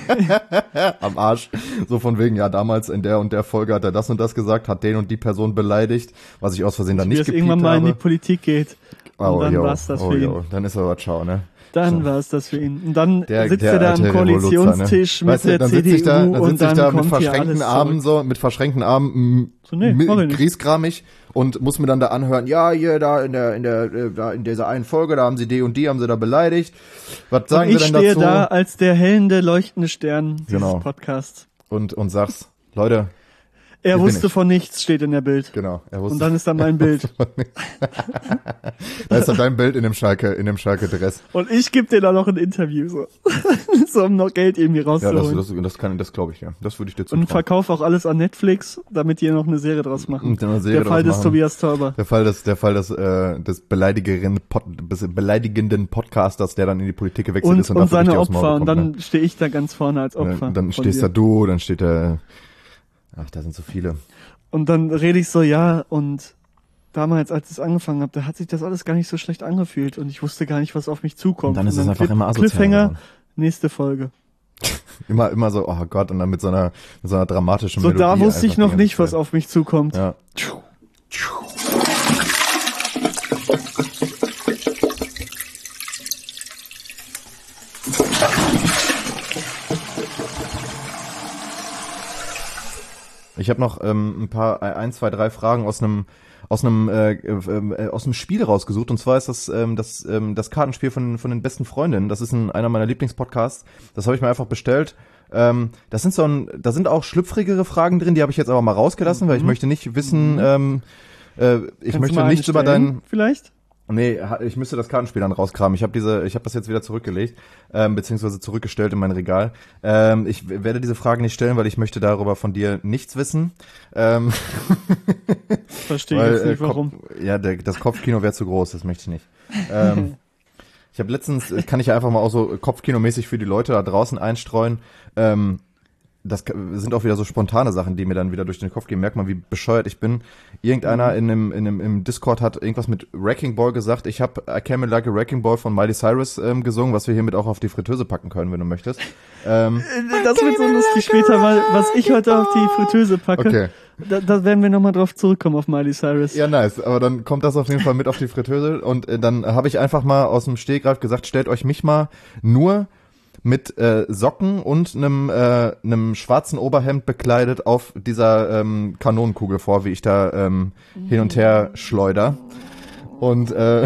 am Arsch. So von wegen, ja, damals in der und der Folge hat er das und das gesagt, hat den und die Person beleidigt, was ich aus Versehen dann Wie nicht es gepiept irgendwann mal in die habe. Politik geht. Und dann jo, war's das für ihn. Dann ist aber ciao, ne? Dann So. war es das für ihn. Und dann Der sitzt er da am alte Koalitionstisch Revoluzer, ne? mit Weißt du, der dann CDU sitze ich da, und mit dann kommt hier verschränkten alles Armen zurück. mit verschränkten Armen, So, nee, mach ich nicht. griesgramig und muss mir dann da anhören, ja, hier da in dieser einen Folge, da haben sie die und die haben sie da beleidigt. Was sagen Und sie ich denn stehe dazu? da als der hellende, leuchtende Stern dieses Genau. Podcasts. Und sag's, Leute, Er bin wusste ich. von nichts, steht in der Bild. genau, er wusste. Und dann ist da mein Bild. Da ist dann dein Bild in dem Schalke-Dress. Und ich gebe dir da noch ein Interview, so. So, um noch Geld irgendwie Ja, rauszuholen. das glaube ich, ja. Das würde ich dir Und zutrauen. verkauf auch alles an Netflix, damit die noch eine Serie draus machen. Und dann eine Serie Der Fall draus des machen. Tobias Tauber. Der Fall des beleidigenden Podcasters, der dann in die Politik gewechselt ist Und dafür seine richtig aufs Maul Opfer. Und bekommt, ne? dann stehe ich da ganz vorne als Opfer. Dann von stehst dir. da du, dann steht da, ach, da sind so viele. Und dann rede ich so, ja, und damals, als ich es angefangen habe, da hat sich das alles gar nicht so schlecht angefühlt und ich wusste gar nicht, was auf mich zukommt. Und dann ist es einfach immer asozial Cliffhanger, geworden. nächste Folge. Immer so, oh Gott, und dann mit so einer dramatischen So, Melodie. da wusste ich einfach noch die nicht, ganze was Zeit. auf mich zukommt. Ja. Ich habe noch ein, zwei, drei Fragen aus einem Spiel rausgesucht, und zwar ist das Kartenspiel von den besten Freundinnen. Das ist einer meiner Lieblingspodcasts. Das habe ich mir einfach bestellt. Da sind auch schlüpfrigere Fragen drin, die habe ich jetzt aber mal rausgelassen, weil ich möchte nicht wissen, ich möchte nichts über deinen. Vielleicht? Nee, ich müsste das Kartenspiel dann rauskramen. Ich habe das jetzt wieder zurückgelegt, beziehungsweise zurückgestellt in mein Regal. Ich werde diese Fragen nicht stellen, weil ich möchte darüber von dir nichts wissen. Verstehe jetzt nicht, warum. Das Kopfkino wäre zu groß, das möchte ich nicht. Ich habe letztens, kann ich ja einfach mal auch so Kopfkinomäßig für die Leute da draußen einstreuen, das sind auch wieder so spontane Sachen, die mir dann wieder durch den Kopf gehen. Merkt man, wie bescheuert ich bin. Irgendeiner im Discord hat irgendwas mit Wrecking Ball gesagt. Ich habe I Came Like a Wrecking Ball von Miley Cyrus gesungen, was wir hiermit auch auf die Fritteuse packen können, wenn du möchtest. Das wird so lustig später, weil was ich heute auf die Fritteuse packe, okay. Da werden wir nochmal drauf zurückkommen auf Miley Cyrus. Ja, nice. Aber dann kommt das auf jeden Fall mit auf die Fritteuse. Und dann habe ich einfach mal aus dem Stegreif gesagt, stellt euch mich mal nur mit Socken und einem schwarzen Oberhemd bekleidet auf dieser Kanonenkugel vor, wie ich da hin und her schleuder. Und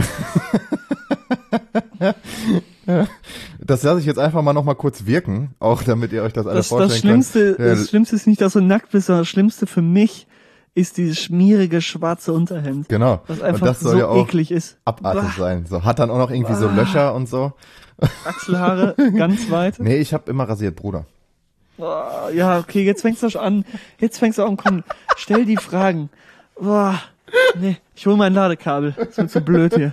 das lasse ich jetzt einfach mal noch mal kurz wirken, auch damit ihr euch das alle vorstellen könnt. Das Schlimmste ist nicht, dass du nackt bist, sondern das Schlimmste für mich ist dieses schmierige schwarze Unterhemd. Genau. Was einfach und das soll so ja auch eklig ist. abartig sein. So, hat dann auch noch irgendwie so Löcher und so. Achselhaare ganz weit. Nee, ich habe immer rasiert, Bruder. Ja, okay, jetzt fängst du schon an. Komm, stell die Fragen. Nee, ich hol mein Ladekabel. Das wird zu blöd hier.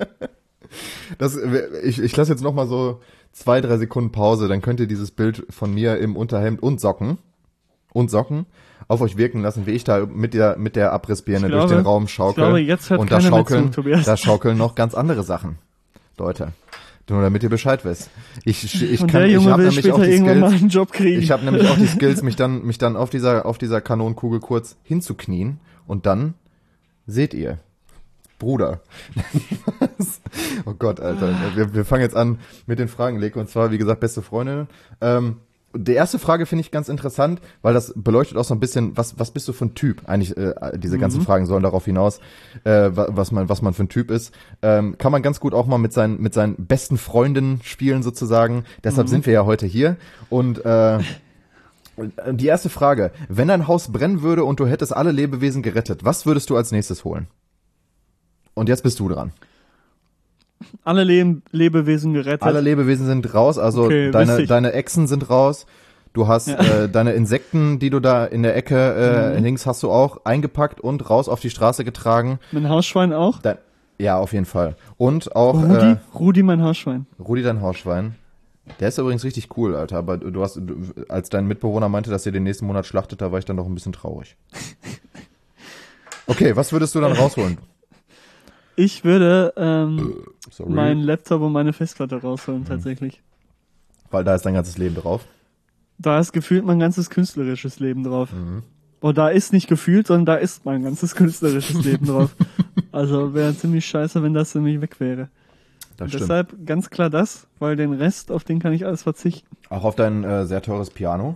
Ich lasse jetzt noch mal so 2-3 Sekunden Pause, dann könnt ihr dieses Bild von mir im Unterhemd und Socken auf euch wirken lassen, wie ich da mit der Abrissbirne durch den Raum schaukel. Ich glaube, jetzt hört und keiner mehr zu, Tobias. Da schaukeln noch ganz andere Sachen. Leute, nur damit ihr Bescheid wisst. Ich habe nämlich auch die irgendwann mal einen Job kriegen. Ich habe nämlich auch die Skills, mich dann auf dieser Kanonenkugel kurz hinzuknien, und dann seht ihr, Bruder. Oh Gott, Alter. Wir fangen jetzt an mit den Fragen, Leke, und zwar, wie gesagt, beste Freundinnen. Die erste Frage finde ich ganz interessant, weil das beleuchtet auch so ein bisschen, was bist du für ein Typ? Eigentlich, diese ganzen Fragen sollen darauf hinaus, was man für ein Typ ist. Kann man ganz gut auch mal mit seinen besten Freundinnen spielen, sozusagen. Deshalb sind wir ja heute hier. Und die erste Frage: Wenn dein Haus brennen würde und du hättest alle Lebewesen gerettet, was würdest du als nächstes holen? Und jetzt bist du dran. Alle Lebewesen gerettet. Alle Lebewesen sind raus, also okay, deine Echsen sind raus. Du hast deine Insekten, die du da in der Ecke links hast du auch eingepackt und raus auf die Straße getragen. Mein Hausschwein auch? Ja, auf jeden Fall. Und auch Rudi, mein Hausschwein. Rudi, dein Hausschwein. Der ist übrigens richtig cool, Alter. Aber als dein Mitbewohner meinte, dass ihr den nächsten Monat schlachtet, da war ich dann doch ein bisschen traurig. Okay, was würdest du dann rausholen? Ich würde meinen Laptop und meine Festplatte rausholen, tatsächlich. Weil da ist dein ganzes Leben drauf. Da ist gefühlt mein ganzes künstlerisches Leben drauf. Und da ist nicht gefühlt, sondern da ist mein ganzes künstlerisches Leben drauf. Also wäre ziemlich scheiße, wenn das nämlich weg wäre. Das stimmt. Deshalb ganz klar das, weil den Rest, auf den kann ich alles verzichten. Auch auf dein sehr teures Piano?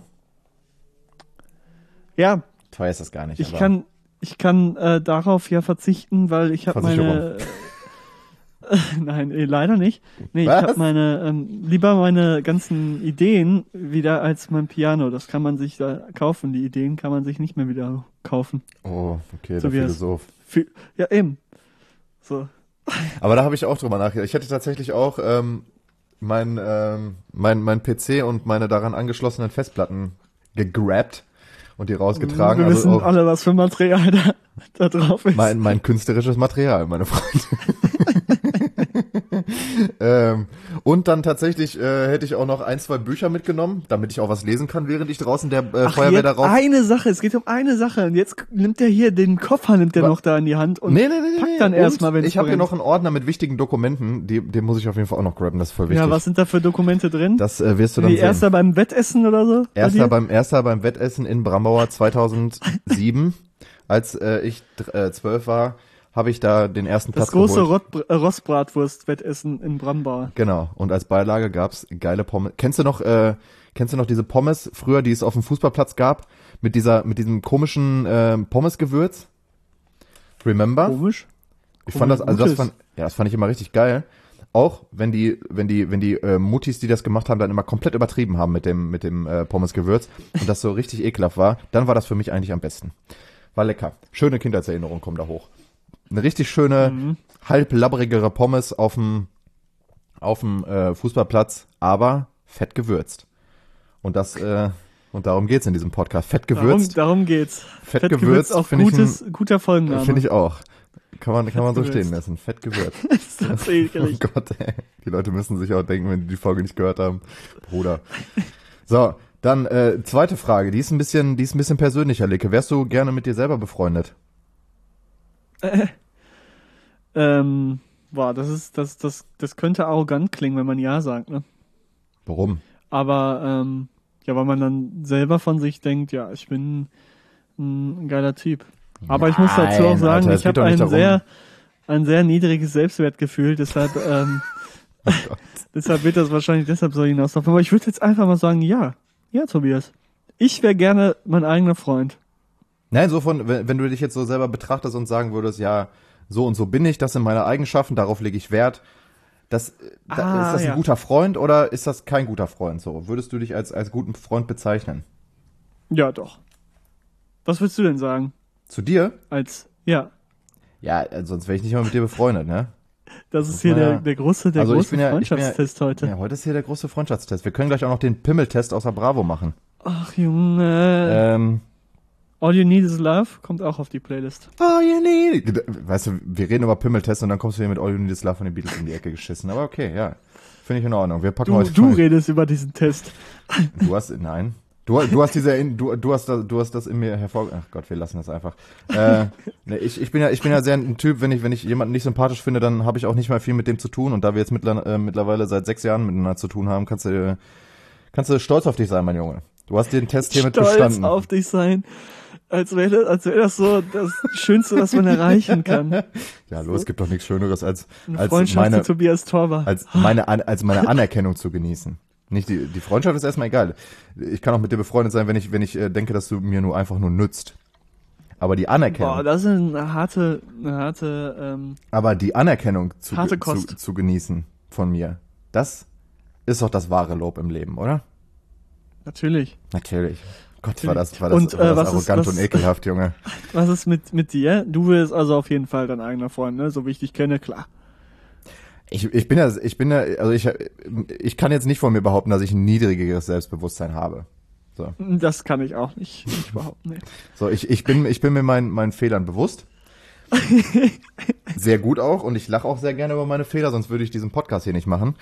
Ja. Teuer ist das gar nicht. Ich kann darauf ja verzichten, weil ich habe meine... Nein, leider nicht. Nee, Was? ich habe lieber meine ganzen Ideen wieder als mein Piano. Das kann man sich da kaufen. Die Ideen kann man sich nicht mehr wieder kaufen. Oh, okay, so der Philosoph. Ja, eben. So. Aber da habe ich auch drüber nachgedacht. Ich hätte tatsächlich auch mein PC und meine daran angeschlossenen Festplatten gegrabt und die rausgetragen. Wir wissen alle, was für Material da drauf ist. Mein künstlerisches Material, meine Freunde. Und dann tatsächlich hätte ich auch noch 1-2 Bücher mitgenommen, damit ich auch was lesen kann, während ich draußen der Feuerwehr darauf... Eine Sache, es geht um eine Sache. Und jetzt nimmt er hier den Koffer, noch da in die Hand und packt dann erstmal, wenn ich habe hier noch einen Ordner mit wichtigen Dokumenten, den muss ich auf jeden Fall auch noch grabben, das ist voll wichtig. Ja, was sind da für Dokumente drin? Das wirst du dann sehen. Erster beim Wettessen oder so? Erster beim Wettessen in Brambauer 2007, als ich 12 war, habe ich da den ersten Platz geholt. Das große Rostbratwurst-Wettessen in Brambauer. Genau. Und als Beilage gab's geile Pommes. Kennst du noch diese Pommes früher, die es auf dem Fußballplatz gab? mit diesem komischen Pommesgewürz. Remember? Komisch. Ich fand das, also Gutes. das fand ich immer richtig geil. Auch wenn die Muttis, die das gemacht haben, dann immer komplett übertrieben haben mit dem Pommesgewürz und das so richtig ekelhaft war, dann war das für mich eigentlich am besten. War lecker. Schöne Kindheitserinnerungen kommen da hoch. Eine richtig schöne, halb labbrigere Pommes auf dem Fußballplatz, aber fett gewürzt. Und darum geht's in diesem Podcast. Fett gewürzt. Darum geht's. Fett gewürzt, auch finde ich guter Folgenname. Finde ich auch. Kann man so gewürzt. stehen lassen. Fett gewürzt. Ist das Oh ekelig. Gott, ey. Die Leute müssen sich auch denken, wenn die die Folge nicht gehört haben. Bruder. So, dann zweite Frage. Die ist ein bisschen persönlicher, Leke. Wärst du gerne mit dir selber befreundet? Boah, das könnte arrogant klingen, wenn man ja sagt, ne? Warum? Aber ja, weil man dann selber von sich denkt, ja, ich bin ein geiler Typ. Aber ich muss dazu auch Nein, sagen, Alter, es ich geht doch habe nicht darum. ein sehr niedriges Selbstwertgefühl, deshalb deshalb wird das wahrscheinlich deshalb so hinauslaufen. Aber ich würde jetzt einfach mal sagen, ja, Tobias, ich wäre gerne mein eigener Freund. Nein, so wenn du dich jetzt so selber betrachtest und sagen würdest, ja, so und so bin ich, das sind meine Eigenschaften, darauf lege ich Wert. Ist das ein ja. guter Freund oder ist das kein guter Freund? So, würdest du dich als guten Freund bezeichnen? Ja, doch. Was würdest du denn sagen? Zu dir? Ja, Ja, sonst wäre ich nicht mal mit dir befreundet, ne? das ist hier Ja. der große Also ich bin ja- Freundschaftstest heute. Ja, heute ist hier der große Freundschaftstest. Wir können gleich auch noch den Pimmeltest außer Bravo machen. Ach, Junge. All You Need Is Love kommt auch auf die Playlist. All you need. Weißt du, wir reden über Pimmeltest und dann kommst du hier mit All You Need Is Love von den Beatles in die Ecke geschissen. Aber okay, ja. Finde ich in Ordnung. Wir packen heute Du redest über diesen Test. Du hast das in mir hervor. Ach Gott, wir lassen das einfach. Ne, ich bin ja sehr ein Typ, wenn ich jemanden nicht sympathisch finde, dann habe ich auch nicht mal viel mit dem zu tun. Und da wir jetzt mittlerweile seit 6 Jahren miteinander zu tun haben, kannst du stolz auf dich sein, mein Junge. Du hast den Test hiermit bestanden. Stolz auf dich sein. Als wäre das so das Schönste, was man erreichen kann. Ja, los, gibt doch nichts Schöneres als Eine Freundschaft zu Tobias Torber. als meine Anerkennung zu genießen. Nicht die Freundschaft ist erstmal egal. Ich kann auch mit dir befreundet sein, wenn ich denke, dass du mir nur einfach nur nützt. Aber die Anerkennung. Boah, das ist eine harte Aber die Anerkennung Harte Kost. zu genießen von mir, das ist doch das wahre Lob im Leben, oder? natürlich. Natürlich. Gott, Natürlich. war das Und, was ist- arrogant was- und ekelhaft, Junge. Was ist mit dir? Du willst also auf jeden Fall dein eigener Freund, ne? So wie ich dich kenne, klar. Ich kann jetzt nicht von mir behaupten, dass ich ein niedrigeres Selbstbewusstsein habe. So. Das kann ich auch nicht behaupten. Nee. So, ich bin mir meinen Fehlern bewusst. Sehr gut auch und ich lache auch sehr gerne über meine Fehler, sonst würde ich diesen Podcast hier nicht machen.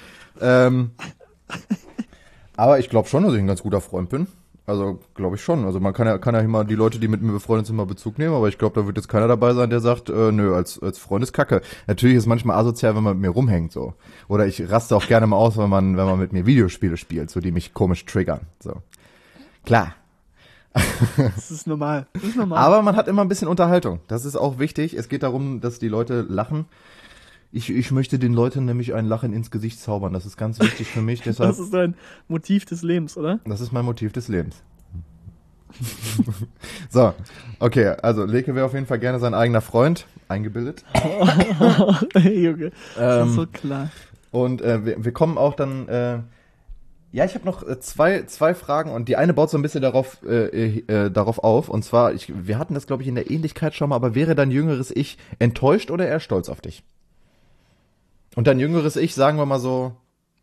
Aber ich glaube schon, dass ich ein ganz guter Freund bin. Also, glaube ich schon. Also man kann ja immer die Leute, die mit mir befreundet sind, mal Bezug nehmen, aber ich glaube, da wird jetzt keiner dabei sein, der sagt, nö, als Freund ist Kacke. Natürlich ist es manchmal asozial, wenn man mit mir rumhängt, so. Oder ich raste auch gerne mal aus, wenn man mit mir Videospiele spielt, so die mich komisch triggern, so. Klar. Das ist normal. Aber man hat immer ein bisschen Unterhaltung. Das ist auch wichtig. Es geht darum, dass die Leute lachen. Ich möchte den Leuten nämlich ein Lachen ins Gesicht zaubern. Das ist ganz wichtig für mich. Deshalb, Das ist dein Motiv des Lebens, oder? das ist mein Motiv des Lebens. So, okay. Also Leke wäre auf jeden Fall gerne sein eigener Freund. Eingebildet. Junge, das Ähm, ist so klar. Und wir kommen auch dann. Ja, ich habe noch zwei Fragen und die eine baut so ein bisschen darauf auf. Und zwar, wir hatten das, glaube ich, in der Ähnlichkeit schon mal, aber wäre dein jüngeres Ich enttäuscht oder eher stolz auf dich? Und dein jüngeres Ich, sagen wir mal so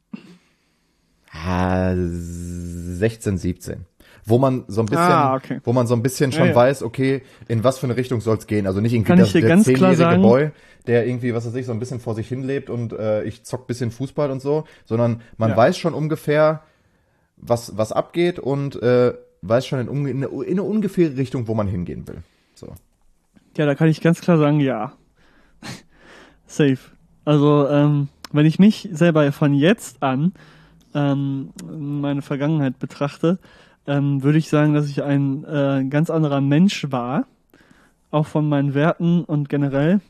16, 17. Wo man so ein bisschen schon Ja. weiß, okay, in was für eine Richtung soll's gehen. Also nicht irgendwie Kann ich dir der ganz klar 10-jährige sagen- Boy, der irgendwie, was weiß ich, so ein bisschen vor sich hin lebt und ich zock bisschen Fußball und so, sondern man Ja. weiß schon ungefähr, was abgeht und weiß schon in eine ungefähre Richtung, wo man hingehen will. So. Ja, da kann ich ganz klar sagen, ja. Safe. Also, wenn ich mich selber von jetzt an meine Vergangenheit betrachte, würde ich sagen, dass ich ein ganz anderer Mensch war, auch von meinen Werten und generell.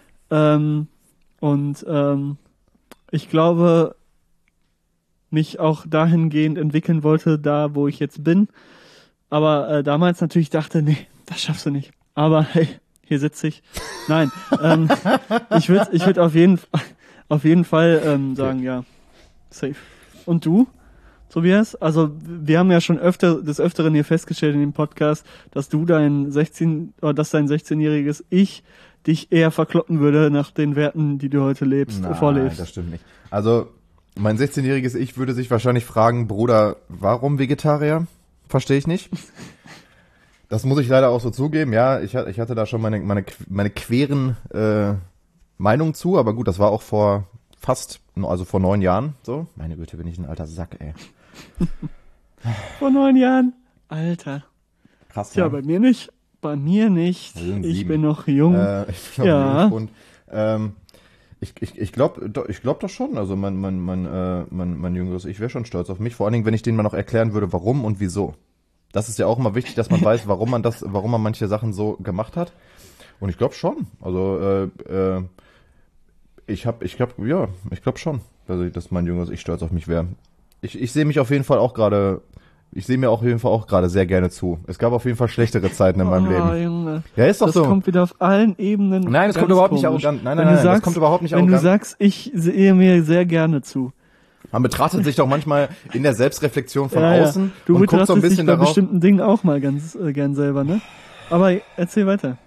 Ich glaube, mich auch dahingehend entwickeln wollte, da wo ich jetzt bin. Aber damals natürlich dachte, nee, das schaffst du nicht. Aber hey, hier sitze ich. Nein, ich würd auf jeden Fall sagen, ja, safe. Und du, Tobias? Also wir haben ja schon des Öfteren hier festgestellt in dem Podcast, dass dein 16-jähriges Ich dich eher verkloppen würde nach den Werten, die du heute vorlebst. Nein, das stimmt nicht. Also mein 16-jähriges Ich würde sich wahrscheinlich fragen, Bruder, warum Vegetarier? Verstehe ich nicht. Das muss ich leider auch so zugeben. Ja, ich hatte da schon meine queren Meinungen zu, aber gut, das war auch vor 9 Jahren so. Meine Güte, bin ich ein alter Sack, ey. Vor 9 Jahren? Alter. Krass, Tja, ja. bei mir nicht. Ich bin noch jung. Ich bin noch jung und ich glaube das schon. Also mein jüngeres Ich wäre schon stolz auf mich. Vor allen Dingen, wenn ich denen mal noch erklären würde, warum und wieso. Das ist ja auch immer wichtig, dass man weiß, warum man manche Sachen so gemacht hat. Und ich glaube schon. Also ich glaube schon, dass mein jüngeres Ich stolz auf mich wäre. Ich sehe mich auf jeden Fall auch gerade. Ich sehe mir auf jeden Fall auch gerade sehr gerne zu. Es gab auf jeden Fall schlechtere Zeiten in meinem Leben. Junge. Ja, ist doch so. Das kommt wieder auf allen Ebenen. Nein, das kommt überhaupt nicht arrogant. Nein, das kommt überhaupt nicht arrogant. Wenn du sagst, ich sehe mir sehr gerne zu. Man betrachtet sich doch manchmal in der Selbstreflexion von außen Du und guckt so ein bisschen dich bei darauf. bestimmten Dingen auch mal ganz gern selber, ne? Aber erzähl weiter.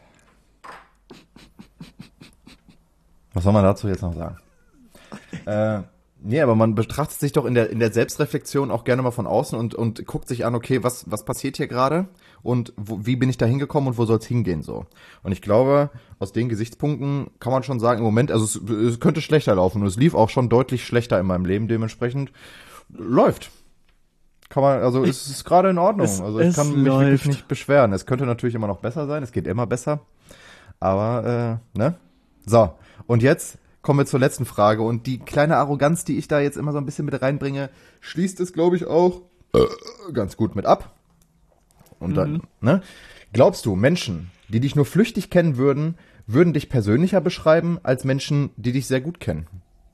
Was soll man dazu jetzt noch sagen? Nee, aber man betrachtet sich doch in der Selbstreflexion auch gerne mal von außen und guckt sich an, okay, was passiert hier gerade und wie bin ich da hingekommen und wo soll es hingehen so. Und ich glaube, aus den Gesichtspunkten kann man schon sagen, im Moment, also es könnte schlechter laufen und es lief auch schon deutlich schlechter in meinem Leben, dementsprechend läuft. Es ist gerade in Ordnung. Also ich kann mich wirklich nicht beschweren. Es könnte natürlich immer noch besser sein, es geht immer besser, aber ne? So, und jetzt kommen wir zur letzten Frage und die kleine Arroganz, die ich da jetzt immer so ein bisschen mit reinbringe, schließt es, glaube ich, auch ganz gut mit ab. Und dann, ne? Glaubst du, Menschen, die dich nur flüchtig kennen würden dich persönlicher beschreiben als Menschen, die dich sehr gut kennen?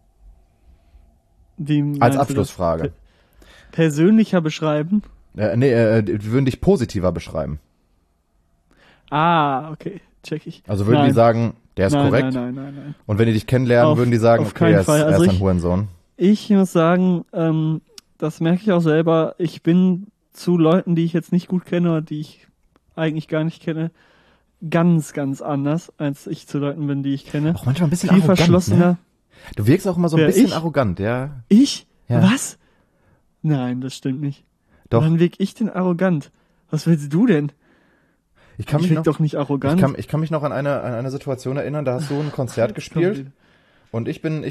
Als Abschlussfrage. Persönlicher beschreiben? Die würden dich positiver beschreiben. Ah, okay, check ich. Also würden die sagen, der ist korrekt? Nein. Und wenn die dich kennenlernen, würden die sagen, okay, er ist ein Hurensohn? Ich muss sagen, das merke ich auch selber, ich bin zu Leuten, die ich jetzt nicht gut kenne oder die ich eigentlich gar nicht kenne, ganz, ganz anders, als ich zu Leuten bin, die ich kenne. Auch manchmal ein bisschen viel arrogant, verschlossener. Ne? Du wirkst auch immer so ein bisschen arrogant, ja. Ich? Ja. Was? Nein, das stimmt nicht. Doch. Wann wirk ich denn arrogant? Was willst du denn? Ich kann wirk doch nicht arrogant. Ich kann mich noch an eine Situation erinnern, da hast du ein Konzert gespielt und ich bin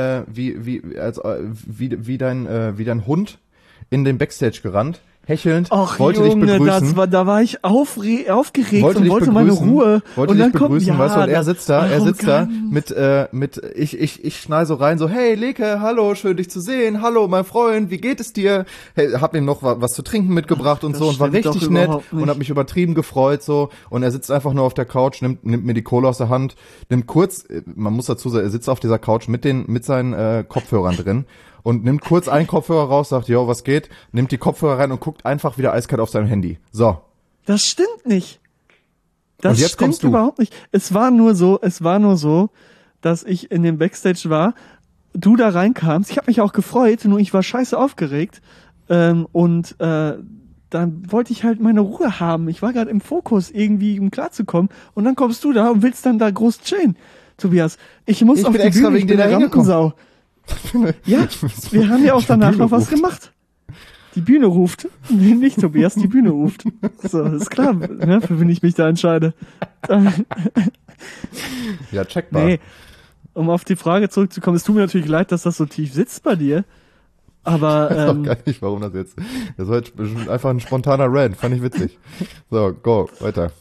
wie dein Hund in den Backstage gerannt, hechelnd, wollte dich begrüßen. Da war ich aufgeregt und wollte meine Ruhe. Wollte dich begrüßen, weißt du, und er sitzt da mit ich schnall so rein, so, hey Leke, hallo, schön dich zu sehen, hallo mein Freund, wie geht es dir? Hey, hab ihm noch was zu trinken mitgebracht und so und war richtig nett und hab mich übertrieben gefreut so und er sitzt einfach nur auf der Couch, nimmt mir die Kohle aus der Hand, nimmt kurz, man muss dazu sagen, er sitzt auf dieser Couch mit seinen Kopfhörern drin. Und nimmt kurz einen Kopfhörer raus, sagt, jo, was geht? Nimmt die Kopfhörer rein und guckt einfach wieder eiskalt auf seinem Handy. So. Das stimmt nicht. Das und jetzt stimmt kommst du. Überhaupt nicht. Es war nur so, dass ich in dem Backstage war, du da reinkamst. Ich habe mich auch gefreut, nur ich war scheiße aufgeregt. Dann wollte ich halt meine Ruhe haben. Ich war gerade im Fokus, irgendwie um klarzukommen. Und dann kommst du da und willst dann da groß chillen. Tobias, ich muss auf die Bühne, ich bin eine Rampensau. Ja, wir haben ja auch danach noch was gemacht. Die Bühne ruft. Nee, nicht Tobias, die Bühne ruft. So, ist klar, ne, für wen ich mich da entscheide. Ja, checkbar. Nee, um auf die Frage zurückzukommen, es tut mir natürlich leid, dass das so tief sitzt bei dir. Aber ich weiß doch gar nicht, warum das jetzt. Das war jetzt einfach ein spontaner Rant, fand ich witzig. So, go, weiter.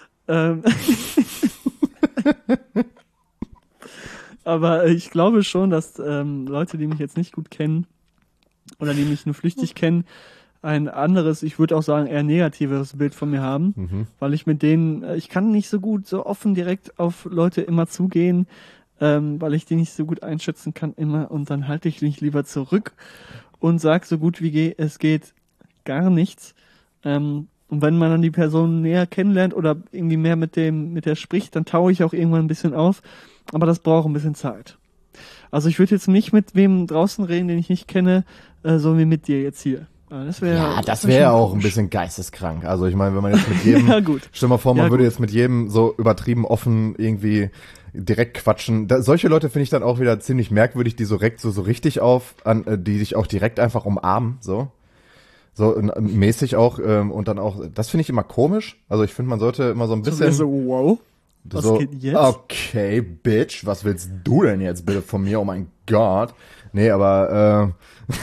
Aber ich glaube schon, dass Leute, die mich jetzt nicht gut kennen oder die mich nur flüchtig kennen, ein anderes, ich würde auch sagen, eher negativeres Bild von mir haben, weil ich mit denen, ich kann nicht so gut so offen direkt auf Leute immer zugehen, weil ich die nicht so gut einschätzen kann immer und dann halte ich mich lieber zurück und sag so gut wie es geht gar nichts. Und wenn man dann die Person näher kennenlernt oder irgendwie mehr mit der spricht, dann taue ich auch irgendwann ein bisschen auf. Aber das braucht ein bisschen Zeit. Also ich würde jetzt nicht mit wem draußen reden, den ich nicht kenne, so wie mit dir jetzt hier. Das wäre auch ein bisschen geisteskrank. Also ich meine, wenn man jetzt mit jedem, ja, gut. stell mal vor, man Ja, würde gut. jetzt mit jedem so übertrieben offen irgendwie direkt quatschen. Solche Leute finde ich dann auch wieder ziemlich merkwürdig, die so richtig die sich auch direkt einfach umarmen, so mäßig auch und dann auch, das finde ich immer komisch. Also ich finde, man sollte immer so ein bisschen So, wow. Was so, geht jetzt? okay, Bitch, was willst du denn jetzt bitte von mir? Oh mein Gott. Nee, aber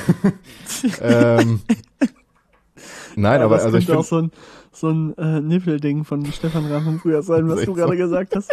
nein, Ja, aber das also ich könnte finde auch so ein Nippelding von Stefan Raff von früher sein, was Ist du echt gerade so. gesagt hast.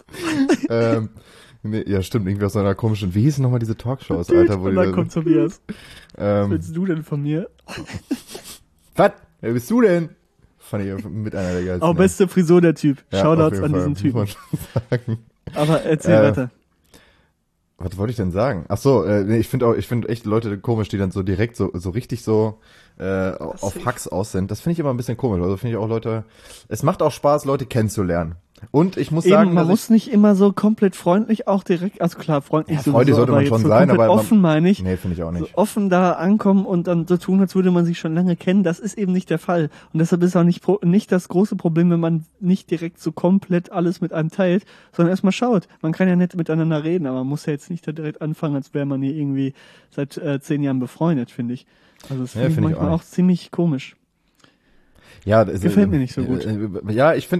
nee, ja stimmt, irgendwie aus so einer komischen, wie hießen nochmal diese Talkshows, Dude, Alter, wo und die dann da, kommt Tobias. Was ähm, willst du denn von mir? was? Wer bist du denn? Fand ich mit einer der geilsten. Auch beste Frisur der Typ. Ja, auf Shoutouts jeden an Fall, diesen muss man Typen. schon sagen. Aber erzähl weiter. Was wollte ich denn sagen? Ach so, nee, ich finde echt Leute komisch, die dann so direkt so richtig so auf Hacks aus sind. Das finde ich immer ein bisschen komisch. Also finde ich auch Leute, es macht auch Spaß, Leute kennenzulernen. Und ich muss sagen, Eben, man muss nicht immer so komplett freundlich auch direkt, also klar, freundlich Ja, freundlich sollte aber man jetzt schon so sein, komplett aber offen meine ich. nee, finde ich auch So nicht. offen da ankommen und dann so tun, als würde man sich schon lange kennen, das ist eben nicht der Fall. Und deshalb ist auch nicht das große Problem, wenn man nicht direkt so komplett alles mit einem teilt, sondern erstmal schaut. Man kann ja nett miteinander reden, aber man muss ja jetzt nicht da direkt anfangen, als wäre man hier irgendwie seit 10 Jahren befreundet, finde ich. Also das Ja, finde ich find ich manchmal auch auch ziemlich komisch. Ja, das Gefällt mir nicht so gut. Ja, ich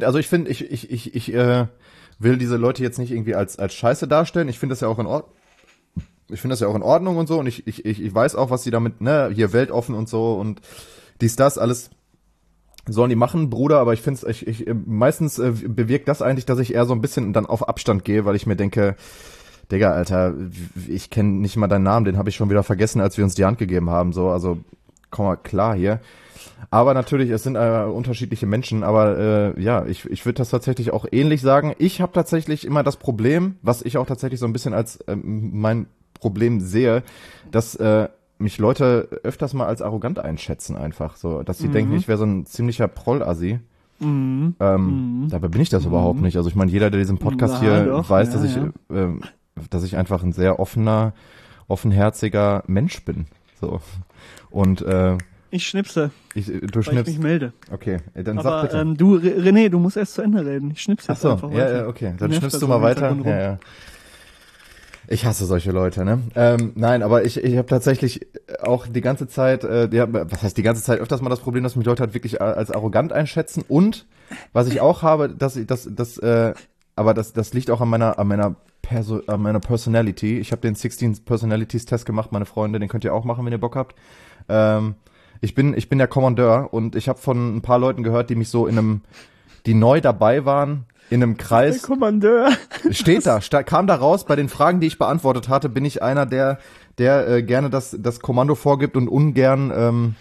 will diese Leute jetzt nicht irgendwie als Scheiße darstellen. Ich finde das ja auch in Ordnung. Ich finde das ja auch in Ordnung und so und ich weiß auch, was sie damit, ne, hier weltoffen und so und das alles sollen die machen, Bruder, aber ich finde es, meistens bewirkt das eigentlich, dass ich eher so ein bisschen dann auf Abstand gehe, weil ich mir denke, Digga, Alter, ich kenne nicht mal deinen Namen, den habe ich schon wieder vergessen, als wir uns die Hand gegeben haben, so, also komm mal klar hier. Aber natürlich, es sind unterschiedliche Menschen, aber ja, ich würde das tatsächlich auch ähnlich sagen. Ich habe tatsächlich immer das Problem, was ich auch tatsächlich so ein bisschen als mein Problem sehe, dass mich Leute öfters mal als arrogant einschätzen einfach, so, dass sie denken, ich wäre so ein ziemlicher Proll-Assi. Dabei bin ich das überhaupt nicht. Also ich meine, jeder, der diesen Podcast hier doch, weiß, ja, dass ich einfach ein sehr offenherziger Mensch bin. So. Und Ich schnipse, du weil ich schnippst. mich melde. Okay, dann sag Aber bitte. René, du musst erst zu Ende reden. Ich schnipse Ach jetzt so, einfach weiter. ja, okay. Dann Nervt schnippst das du so mal im weiter. Hintergrund rum. Ja. Ich hasse solche Leute, ne? Nein, aber ich habe tatsächlich auch die ganze Zeit, was heißt die ganze Zeit, öfters mal das Problem, dass mich Leute halt wirklich als arrogant einschätzen. Und was ich auch habe, aber das liegt auch an meiner Personality. Ich habe den 16 Personalities Test gemacht, meine Freunde, den könnt ihr auch machen, wenn ihr Bock habt. Ich bin der Kommandeur und ich habe von ein paar Leuten gehört, die mich so die neu dabei waren, in einem Der Kreis. Kommandeur. Kam da raus, bei den Fragen, die ich beantwortet hatte, bin ich einer, der gerne das Kommando vorgibt und ungern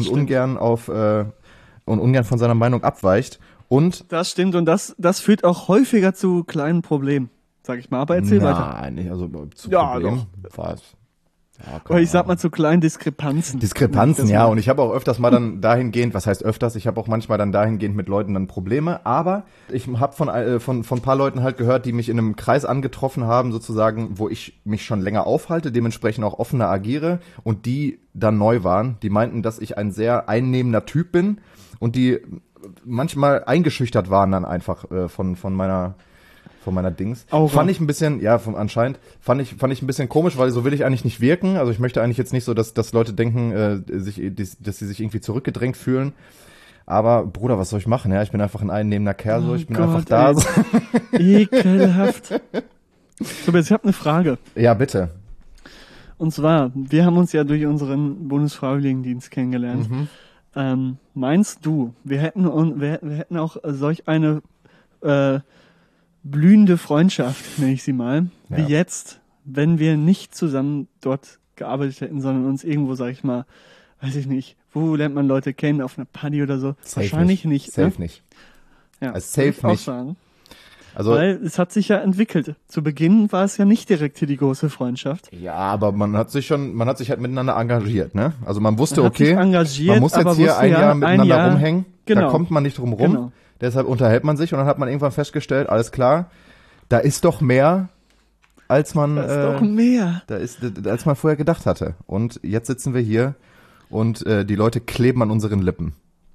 von seiner Meinung abweicht. Und Das stimmt und das führt auch häufiger zu kleinen Problemen, sag ich mal. Aber erzähl weiter. nein, nicht, also zu Ja, Problem. Was? Ja, Oder ich sag mal zu kleinen Diskrepanzen. Diskrepanzen, Das ja, mal- und ich habe auch öfters mal dann dahingehend, was heißt öfters, ich habe auch manchmal dann dahingehend mit Leuten dann Probleme, aber ich habe von ein paar Leuten halt gehört, die mich in einem Kreis angetroffen haben, sozusagen, wo ich mich schon länger aufhalte, dementsprechend auch offener agiere und die dann neu waren, die meinten, dass ich ein sehr einnehmender Typ bin und die manchmal eingeschüchtert waren dann einfach von meiner Dings. Aura. Fand ich ein bisschen, ja, anscheinend, fand ich ein bisschen komisch, weil so will ich eigentlich nicht wirken. Also ich möchte eigentlich jetzt nicht so, dass Leute denken, dass sie sich irgendwie zurückgedrängt fühlen. Aber Bruder, was soll ich machen? Ja, ich bin einfach ein einnehmender Kerl, so, Oh ich bin Gott, einfach da. ey. So. Ekelhaft. So, jetzt ich habe eine Frage. Ja, bitte. Und zwar, wir haben uns ja durch unseren Bundesfreiwilligendienst kennengelernt. Meinst du, wir hätten auch solch eine blühende Freundschaft, nenne ich sie mal, wie Ja. jetzt, wenn wir nicht zusammen dort gearbeitet hätten, sondern uns irgendwo, sag ich mal, weiß ich nicht, wo lernt man Leute kennen, auf einer Party oder so? Wahrscheinlich nicht. Safe ne? nicht. Ja, Also würde safe ich auch nicht. sagen. Also, Weil es hat sich ja entwickelt. Zu Beginn war es ja nicht direkt hier die große Freundschaft. ja, aber man hat sich halt miteinander engagiert, ne? Also man wusste, Man hat sich okay, engagiert, man muss jetzt aber hier wusste ein ja, Jahr ein miteinander Jahr, rumhängen, da genau. kommt man nicht drum rum, Genau. deshalb unterhält man sich und dann hat man irgendwann festgestellt, alles klar, da ist doch mehr, als man, Das ist doch mehr. als man vorher gedacht hatte. Und jetzt sitzen wir hier und die Leute kleben an unseren Lippen.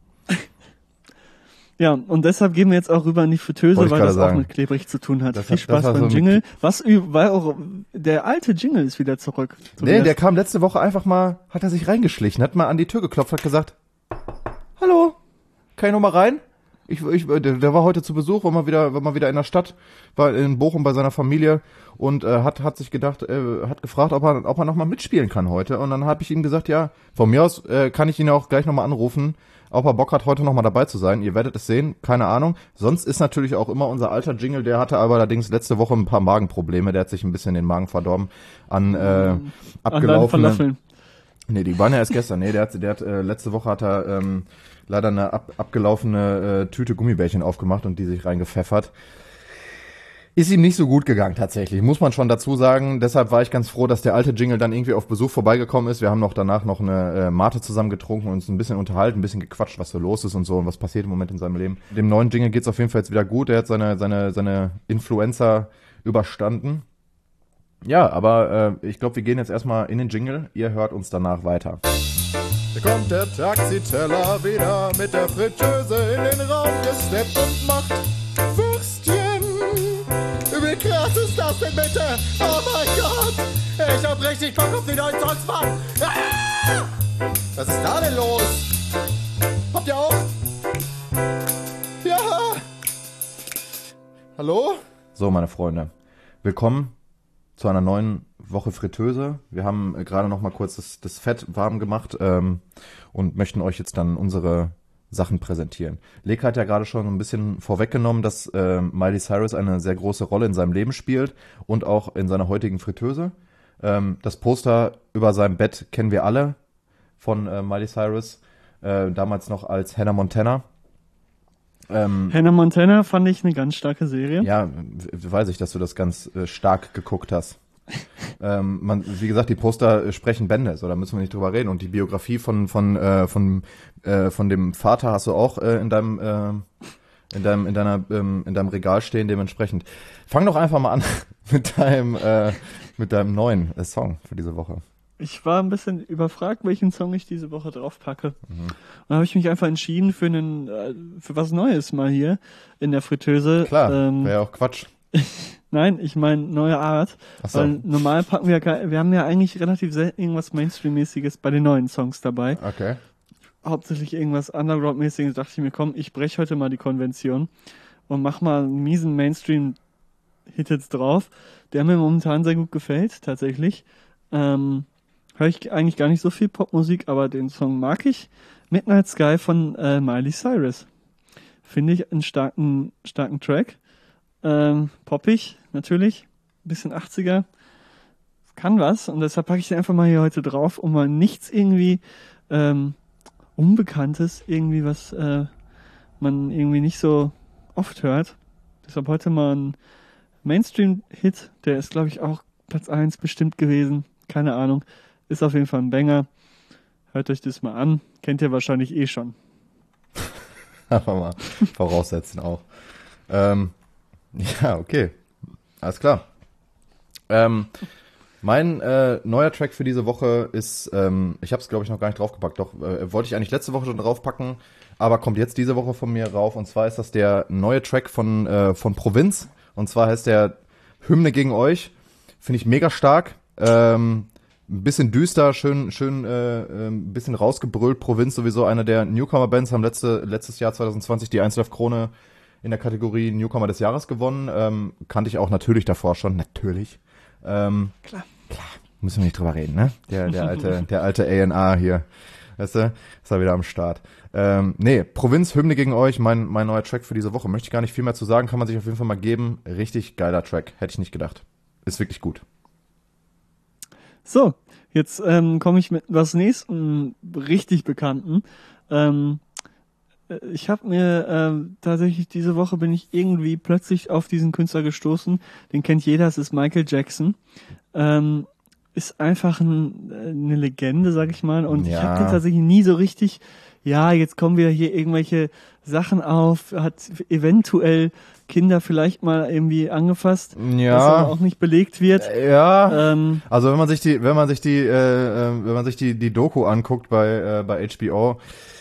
Ja, und deshalb gehen wir jetzt auch rüber in die Fritteuse, Wollte ich weil gerade das auch sagen. mit klebrig zu tun hat. Das Viel hat- Spaß das war beim so Jingle. Weil auch der alte Jingle ist wieder zurück. Nee, der kam letzte Woche einfach mal, hat er sich reingeschlichen, hat mal an die Tür geklopft, hat gesagt, hallo, kann ich noch mal rein? Der war heute zu Besuch, war mal wieder in der Stadt, war in Bochum bei seiner Familie und hat sich gedacht, hat gefragt, ob er noch mal mitspielen kann heute. Und dann habe ich ihm gesagt, ja, von mir aus kann ich ihn auch gleich noch mal anrufen, ob er Bock hat, heute noch mal dabei zu sein. Ihr werdet es sehen, keine Ahnung. Sonst ist natürlich auch immer unser alter Jingle, der hatte aber allerdings letzte Woche ein paar Magenprobleme, der hat sich ein bisschen den Magen verdorben an abgelaufenen. Falafeln. Nee, die waren ja erst gestern. Nee, der hat letzte Woche hat er leider eine abgelaufene Tüte Gummibärchen aufgemacht und die sich reingepfeffert. Ist ihm nicht so gut gegangen tatsächlich, muss man schon dazu sagen. Deshalb war ich ganz froh, dass der alte Jingle dann irgendwie auf Besuch vorbeigekommen ist. Wir haben danach noch eine Mate zusammen getrunken und uns ein bisschen unterhalten, ein bisschen gequatscht, was so los ist und so und was passiert im Moment in seinem Leben. Dem neuen Jingle geht's auf jeden Fall jetzt wieder gut. Er hat seine Influencer überstanden. Ja, aber ich glaube, wir gehen jetzt erstmal in den Jingle. Ihr hört uns danach weiter. Da kommt der Taxiteller wieder mit der Fritteuse in den Raum gesteppt und macht Würstchen. Wie krass ist das denn bitte? Oh mein Gott! Ich hab richtig Bock auf die neuen Songs, Mann! Ah! Was ist da denn los? Habt ihr auch? Ja! Hallo? So, meine Freunde, willkommen zu einer neuen Woche Fritteuse. Wir haben gerade noch mal kurz das Fett warm gemacht und möchten euch jetzt dann unsere Sachen präsentieren. Leke hat ja gerade schon ein bisschen vorweggenommen, dass Miley Cyrus eine sehr große Rolle in seinem Leben spielt und auch in seiner heutigen Fritteuse. Das Poster über seinem Bett kennen wir alle von Miley Cyrus, damals noch als Hannah Montana. Hannah Montana fand ich eine ganz starke Serie. Ja, weiß ich, dass du das ganz stark geguckt hast. Wie gesagt, die Poster sprechen Bände, so da müssen wir nicht drüber reden. Und die Biografie von dem Vater hast du auch in deinem Regal stehen, dementsprechend. Fang doch einfach mal an mit deinem neuen Song für diese Woche. Ich war ein bisschen überfragt, welchen Song ich diese Woche draufpacke. Und dann habe ich mich einfach entschieden für was Neues mal hier in der Fritteuse. Klar, wäre ja auch Quatsch. Nein, ich meine neue Art. Ach so. Weil normal packen wir haben ja eigentlich relativ selten irgendwas Mainstream-mäßiges bei den neuen Songs dabei. Okay. Hauptsächlich irgendwas Underground-mäßiges. Dachte ich mir, komm, ich breche heute mal die Konvention und mach mal einen miesen Mainstream-Hit jetzt drauf, der mir momentan sehr gut gefällt, tatsächlich. Höre ich eigentlich gar nicht so viel Popmusik, aber den Song mag ich. Midnight Sky von Miley Cyrus. Finde ich einen starken Track. Poppig, natürlich. Bisschen 80er. Kann was. Und deshalb packe ich den einfach mal hier heute drauf, um mal nichts irgendwie Unbekanntes, irgendwie was man irgendwie nicht so oft hört. Deshalb heute mal ein Mainstream-Hit. Der ist, glaube ich, auch Platz 1 bestimmt gewesen. Keine Ahnung. Ist auf jeden Fall ein Banger. Hört euch das mal an. Kennt ihr wahrscheinlich eh schon. Einfach mal voraussetzen auch. Ja, okay. Alles klar. Mein neuer Track für diese Woche ist, ich habe es glaube ich noch gar nicht draufgepackt, doch wollte ich eigentlich letzte Woche schon draufpacken, aber kommt jetzt diese Woche von mir rauf und zwar ist das der neue Track von Provinz und zwar heißt der Hymne gegen euch. Finde ich mega stark. Ein bisschen düster, schön ein bisschen rausgebrüllt. Provinz sowieso eine der Newcomer-Bands, haben letztes Jahr 2020 die 1 Live Krone in der Kategorie Newcomer des Jahres gewonnen. Kannte ich auch natürlich davor schon, natürlich. Klar, müssen wir nicht drüber reden, ne? Der alte A&R hier, weißt du, ist er wieder am Start. Nee, Provinz, Hymne gegen euch, mein neuer Track für diese Woche. Möchte ich gar nicht viel mehr zu sagen, kann man sich auf jeden Fall mal geben. Richtig geiler Track, hätte ich nicht gedacht. Ist wirklich gut. So, jetzt komme ich mit was nächsten richtig Bekannten. Ich habe mir tatsächlich diese Woche bin ich irgendwie plötzlich auf diesen Künstler gestoßen. Den kennt jeder, es ist Michael Jackson. Ist einfach eine Legende, sag ich mal. Und ich habe den tatsächlich nie so richtig, jetzt kommen wieder hier irgendwelche Sachen auf, hat eventuell Kinder vielleicht mal irgendwie angefasst, was aber auch nicht belegt wird. Ja. Also wenn man sich die Doku anguckt bei HBO,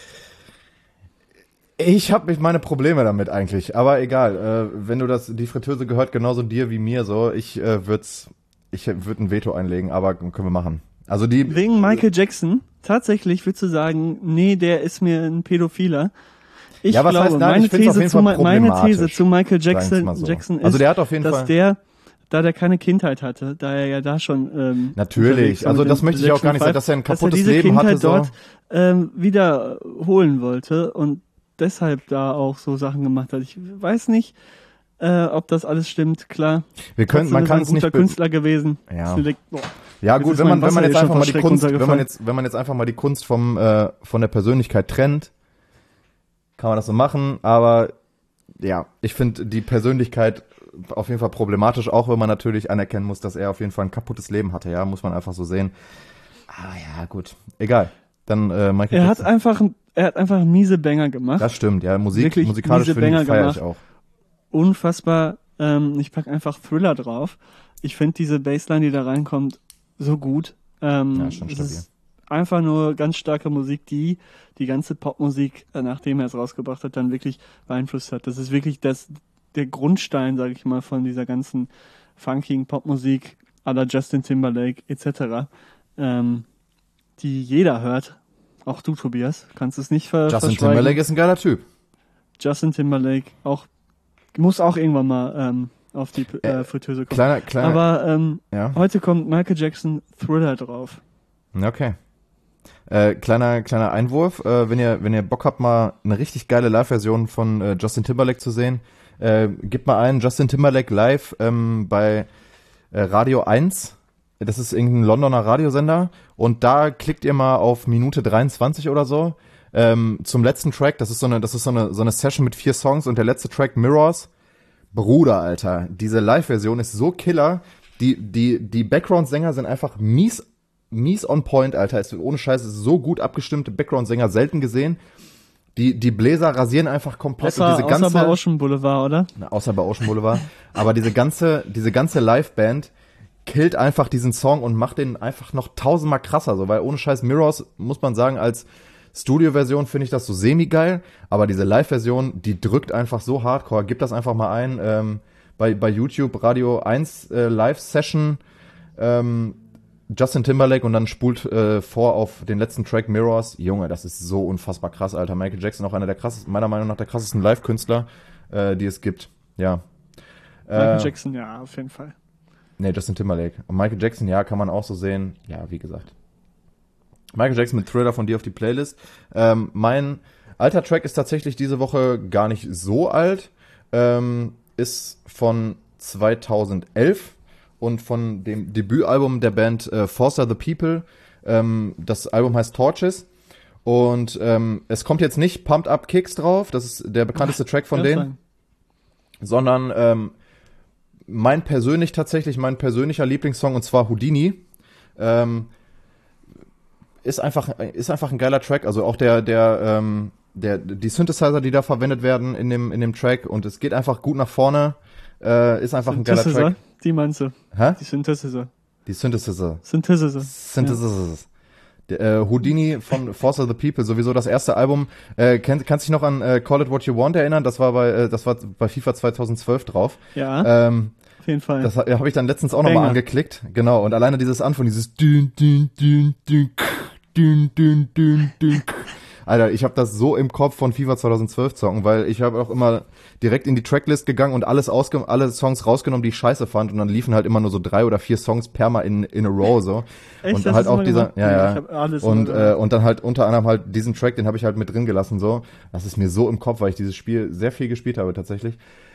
ich habe meine Probleme damit eigentlich, aber egal. Wenn du die Fritteuse gehört genauso dir wie mir so, ich würde ein Veto einlegen, aber können wir machen. Also wegen Michael Jackson, tatsächlich würdest du sagen, nee, der ist mir ein Pädophiler. Ich glaube, meine These zu Michael Jackson ist, also der hat auf jeden dass Fall, da der keine Kindheit hatte, da er ja da schon natürlich, also das möchte ich auch gar nicht sagen, dass er ein kaputtes Leben Kindheit hatte, so dort wiederholen wollte und deshalb da auch so Sachen gemacht hat. Ich weiß nicht, ob das alles stimmt, klar. Man kann es nicht. Guter Künstler gewesen. Ja. Ja gut, wenn man jetzt einfach mal die Kunst von der Persönlichkeit trennt, kann man das so machen, aber ja, ich finde die Persönlichkeit auf jeden Fall problematisch, auch wenn man natürlich anerkennen muss, dass er auf jeden Fall ein kaputtes Leben hatte, ja, muss man einfach so sehen. Aber ja, gut, egal. Dann Michael Jackson. Er hat einfach miese Banger gemacht. Das stimmt, ja, musikalisch feiere ich auch. Unfassbar, ich pack einfach Thriller drauf. Ich finde diese Bassline, die da reinkommt, so gut. Schon stabil. Ist einfach nur ganz starke Musik, die ganze Popmusik, nachdem er es rausgebracht hat, dann wirklich beeinflusst hat. Das ist wirklich der Grundstein, sage ich mal, von dieser ganzen funkigen Popmusik à la Justin Timberlake etc., die jeder hört. Auch du, Tobias, kannst es nicht Justin Timberlake ist ein geiler Typ. Justin Timberlake muss auch irgendwann mal auf die Fritteuse kommen. Aber heute kommt Michael Jackson Thriller drauf. Okay. Kleiner Einwurf. Wenn ihr Bock habt, mal eine richtig geile Live-Version von Justin Timberlake zu sehen, gebt mal ein Justin Timberlake live bei Radio 1. Das ist irgendein Londoner Radiosender. Und da klickt ihr mal auf Minute 23 oder so. Zum letzten Track. Das ist so eine Session mit 4 Songs und der letzte Track Mirrors. Bruder, Alter. Diese Live-Version ist so killer. Die Background-Sänger sind einfach mies on point, Alter. Ist ohne Scheiß, ist so gut abgestimmte Background-Sänger selten gesehen. Die Bläser rasieren einfach komplett. Außer bei Ocean Boulevard, oder? Außer bei Ocean Boulevard. Aber diese ganze Live-Band killt einfach diesen Song und macht den einfach noch 1000-mal krasser, so, weil ohne Scheiß Mirrors, muss man sagen, als Studio-Version finde ich das so semi-geil, aber diese Live-Version, die drückt einfach so hardcore. Gib das einfach mal ein, bei YouTube, Radio 1 Live-Session, Justin Timberlake und dann spult vor auf den letzten Track Mirrors. Junge, das ist so unfassbar krass, Alter. Michael Jackson auch einer der krassesten, meiner Meinung nach der krassesten Live-Künstler, die es gibt. Ja. Michael Jackson, ja, auf jeden Fall. Nee, Justin Timberlake. Und Michael Jackson, ja, kann man auch so sehen. Ja, wie gesagt. Michael Jackson mit Thriller von dir auf die Playlist. Mein alter Track ist tatsächlich diese Woche gar nicht so alt. Ist von 2011 und von dem Debütalbum der Band Foster the People. Das Album heißt Torches. Und es kommt jetzt nicht Pumped Up Kicks drauf, das ist der bekannteste Track von denen, sondern mein persönlicher Lieblingssong, und zwar Houdini. Ist einfach ein geiler Track, also auch die Synthesizer, die da verwendet werden in dem Track, und es geht einfach gut nach vorne, ist einfach ein geiler Track. Die meinst du? Hä? Die Synthesizer. Houdini von Foster the People, sowieso das erste Album. Kannst dich noch an Call It What You Want erinnern? Das war bei FIFA 2012 drauf. Ja. Auf jeden Fall. Das habe ich dann letztens auch nochmal angeklickt. Genau. Und alleine dieses Anfang, dieses dün, dün, dün, dün, dün, dün, dün, dün. Alter, ich habe das so im Kopf von FIFA 2012 zocken, weil ich habe auch immer direkt in die Tracklist gegangen und alle Songs rausgenommen, die ich scheiße fand, und dann liefen halt immer nur so 3 oder 4 Songs perma in a row so. Echt? Und das halt auch dieser, gemacht? Ja. Ich hab alles und dann halt unter anderem halt diesen Track, den habe ich halt mit drin gelassen so. Das ist mir so im Kopf, weil ich dieses Spiel sehr viel gespielt habe tatsächlich.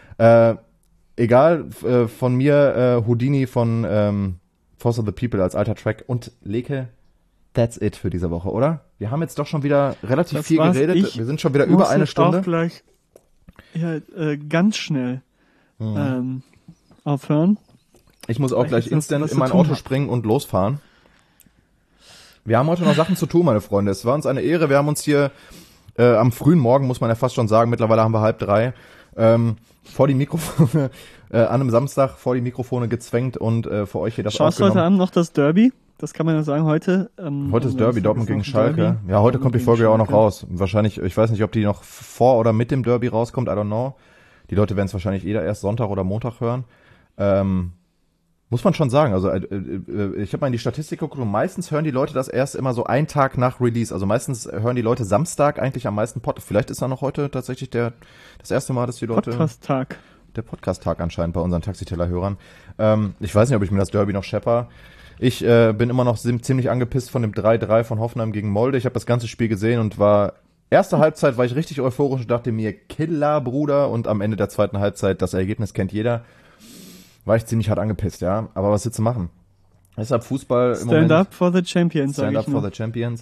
Egal, von mir Houdini von Foster the People als alter Track, und Leke, that's it für diese Woche, oder? Wir haben jetzt doch schon wieder relativ Das viel war's. geredet. Ich Wir sind schon wieder muss über eine jetzt Stunde. auch gleich ganz schnell aufhören. Ich muss auch Weil ich gleich jetzt instant was in zu mein tun Auto hab. springen und losfahren. Wir haben heute noch Sachen zu tun, meine Freunde. Es war uns eine Ehre. Wir haben uns hier am frühen Morgen, muss man ja fast schon sagen, mittlerweile haben wir 2:30, vor die Mikrofone, an einem Samstag vor die Mikrofone gezwängt und für euch hier das Schaust du heute aufgenommen. Abend noch das Derby? Das kann man ja sagen, heute. Heute ist Derby, Dortmund gegen ist noch Schalke. Derby. Ja, heute kommt die Folge ja auch noch Schalke. raus. Wahrscheinlich, ich weiß nicht, ob die noch vor oder mit dem Derby rauskommt, I don't know. Die Leute werden es wahrscheinlich erst Sonntag oder Montag hören. Muss man schon sagen, also ich habe mal in die Statistik geguckt und meistens hören die Leute das erst immer so einen Tag nach Release. Also meistens hören die Leute Samstag eigentlich am meisten Vielleicht ist da noch heute tatsächlich das erste Mal, dass die Leute... Podcast-Tag. Der Podcast-Tag anscheinend bei unseren Taxiteller-Hörern. Ich weiß nicht, ob ich mir das Derby noch schepper. Ich bin immer noch ziemlich angepisst von dem 3-3 von Hoffenheim gegen Molde. Ich habe das ganze Spiel gesehen und erste Halbzeit war ich richtig euphorisch und dachte mir, Killer, Bruder. Und am Ende der zweiten Halbzeit, das Ergebnis kennt jeder, war ich ziemlich hart angepisst, ja. Aber was willst du machen? Deshalb Fußball im Moment. Stand up for the champions, sag Stand ich up for nur. the champions.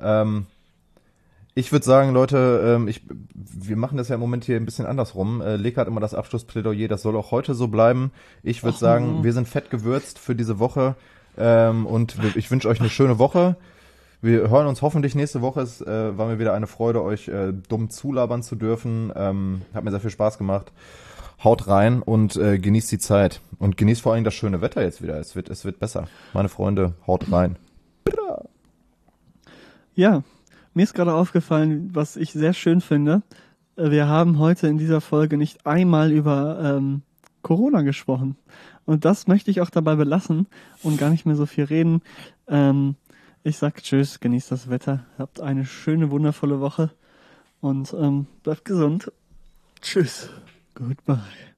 Ich würde sagen, Leute, wir machen das ja im Moment hier ein bisschen andersrum. Leka hat immer das Abschlussplädoyer, das soll auch heute so bleiben. Ich würde sagen, wir sind fett gewürzt für diese Woche und ich wünsche euch eine schöne Woche. Wir hören uns hoffentlich nächste Woche. Es war mir wieder eine Freude, euch dumm zulabern zu dürfen. Hat mir sehr viel Spaß gemacht. Haut rein und genießt die Zeit. Und genießt vor allem das schöne Wetter jetzt wieder. Es wird besser. Meine Freunde, haut rein. Ja, mir ist gerade aufgefallen, was ich sehr schön finde. Wir haben heute in dieser Folge nicht einmal über Corona gesprochen. Und das möchte ich auch dabei belassen und gar nicht mehr so viel reden. Ich sag tschüss, genießt das Wetter, habt eine schöne, wundervolle Woche und bleibt gesund. Tschüss. Goodbye.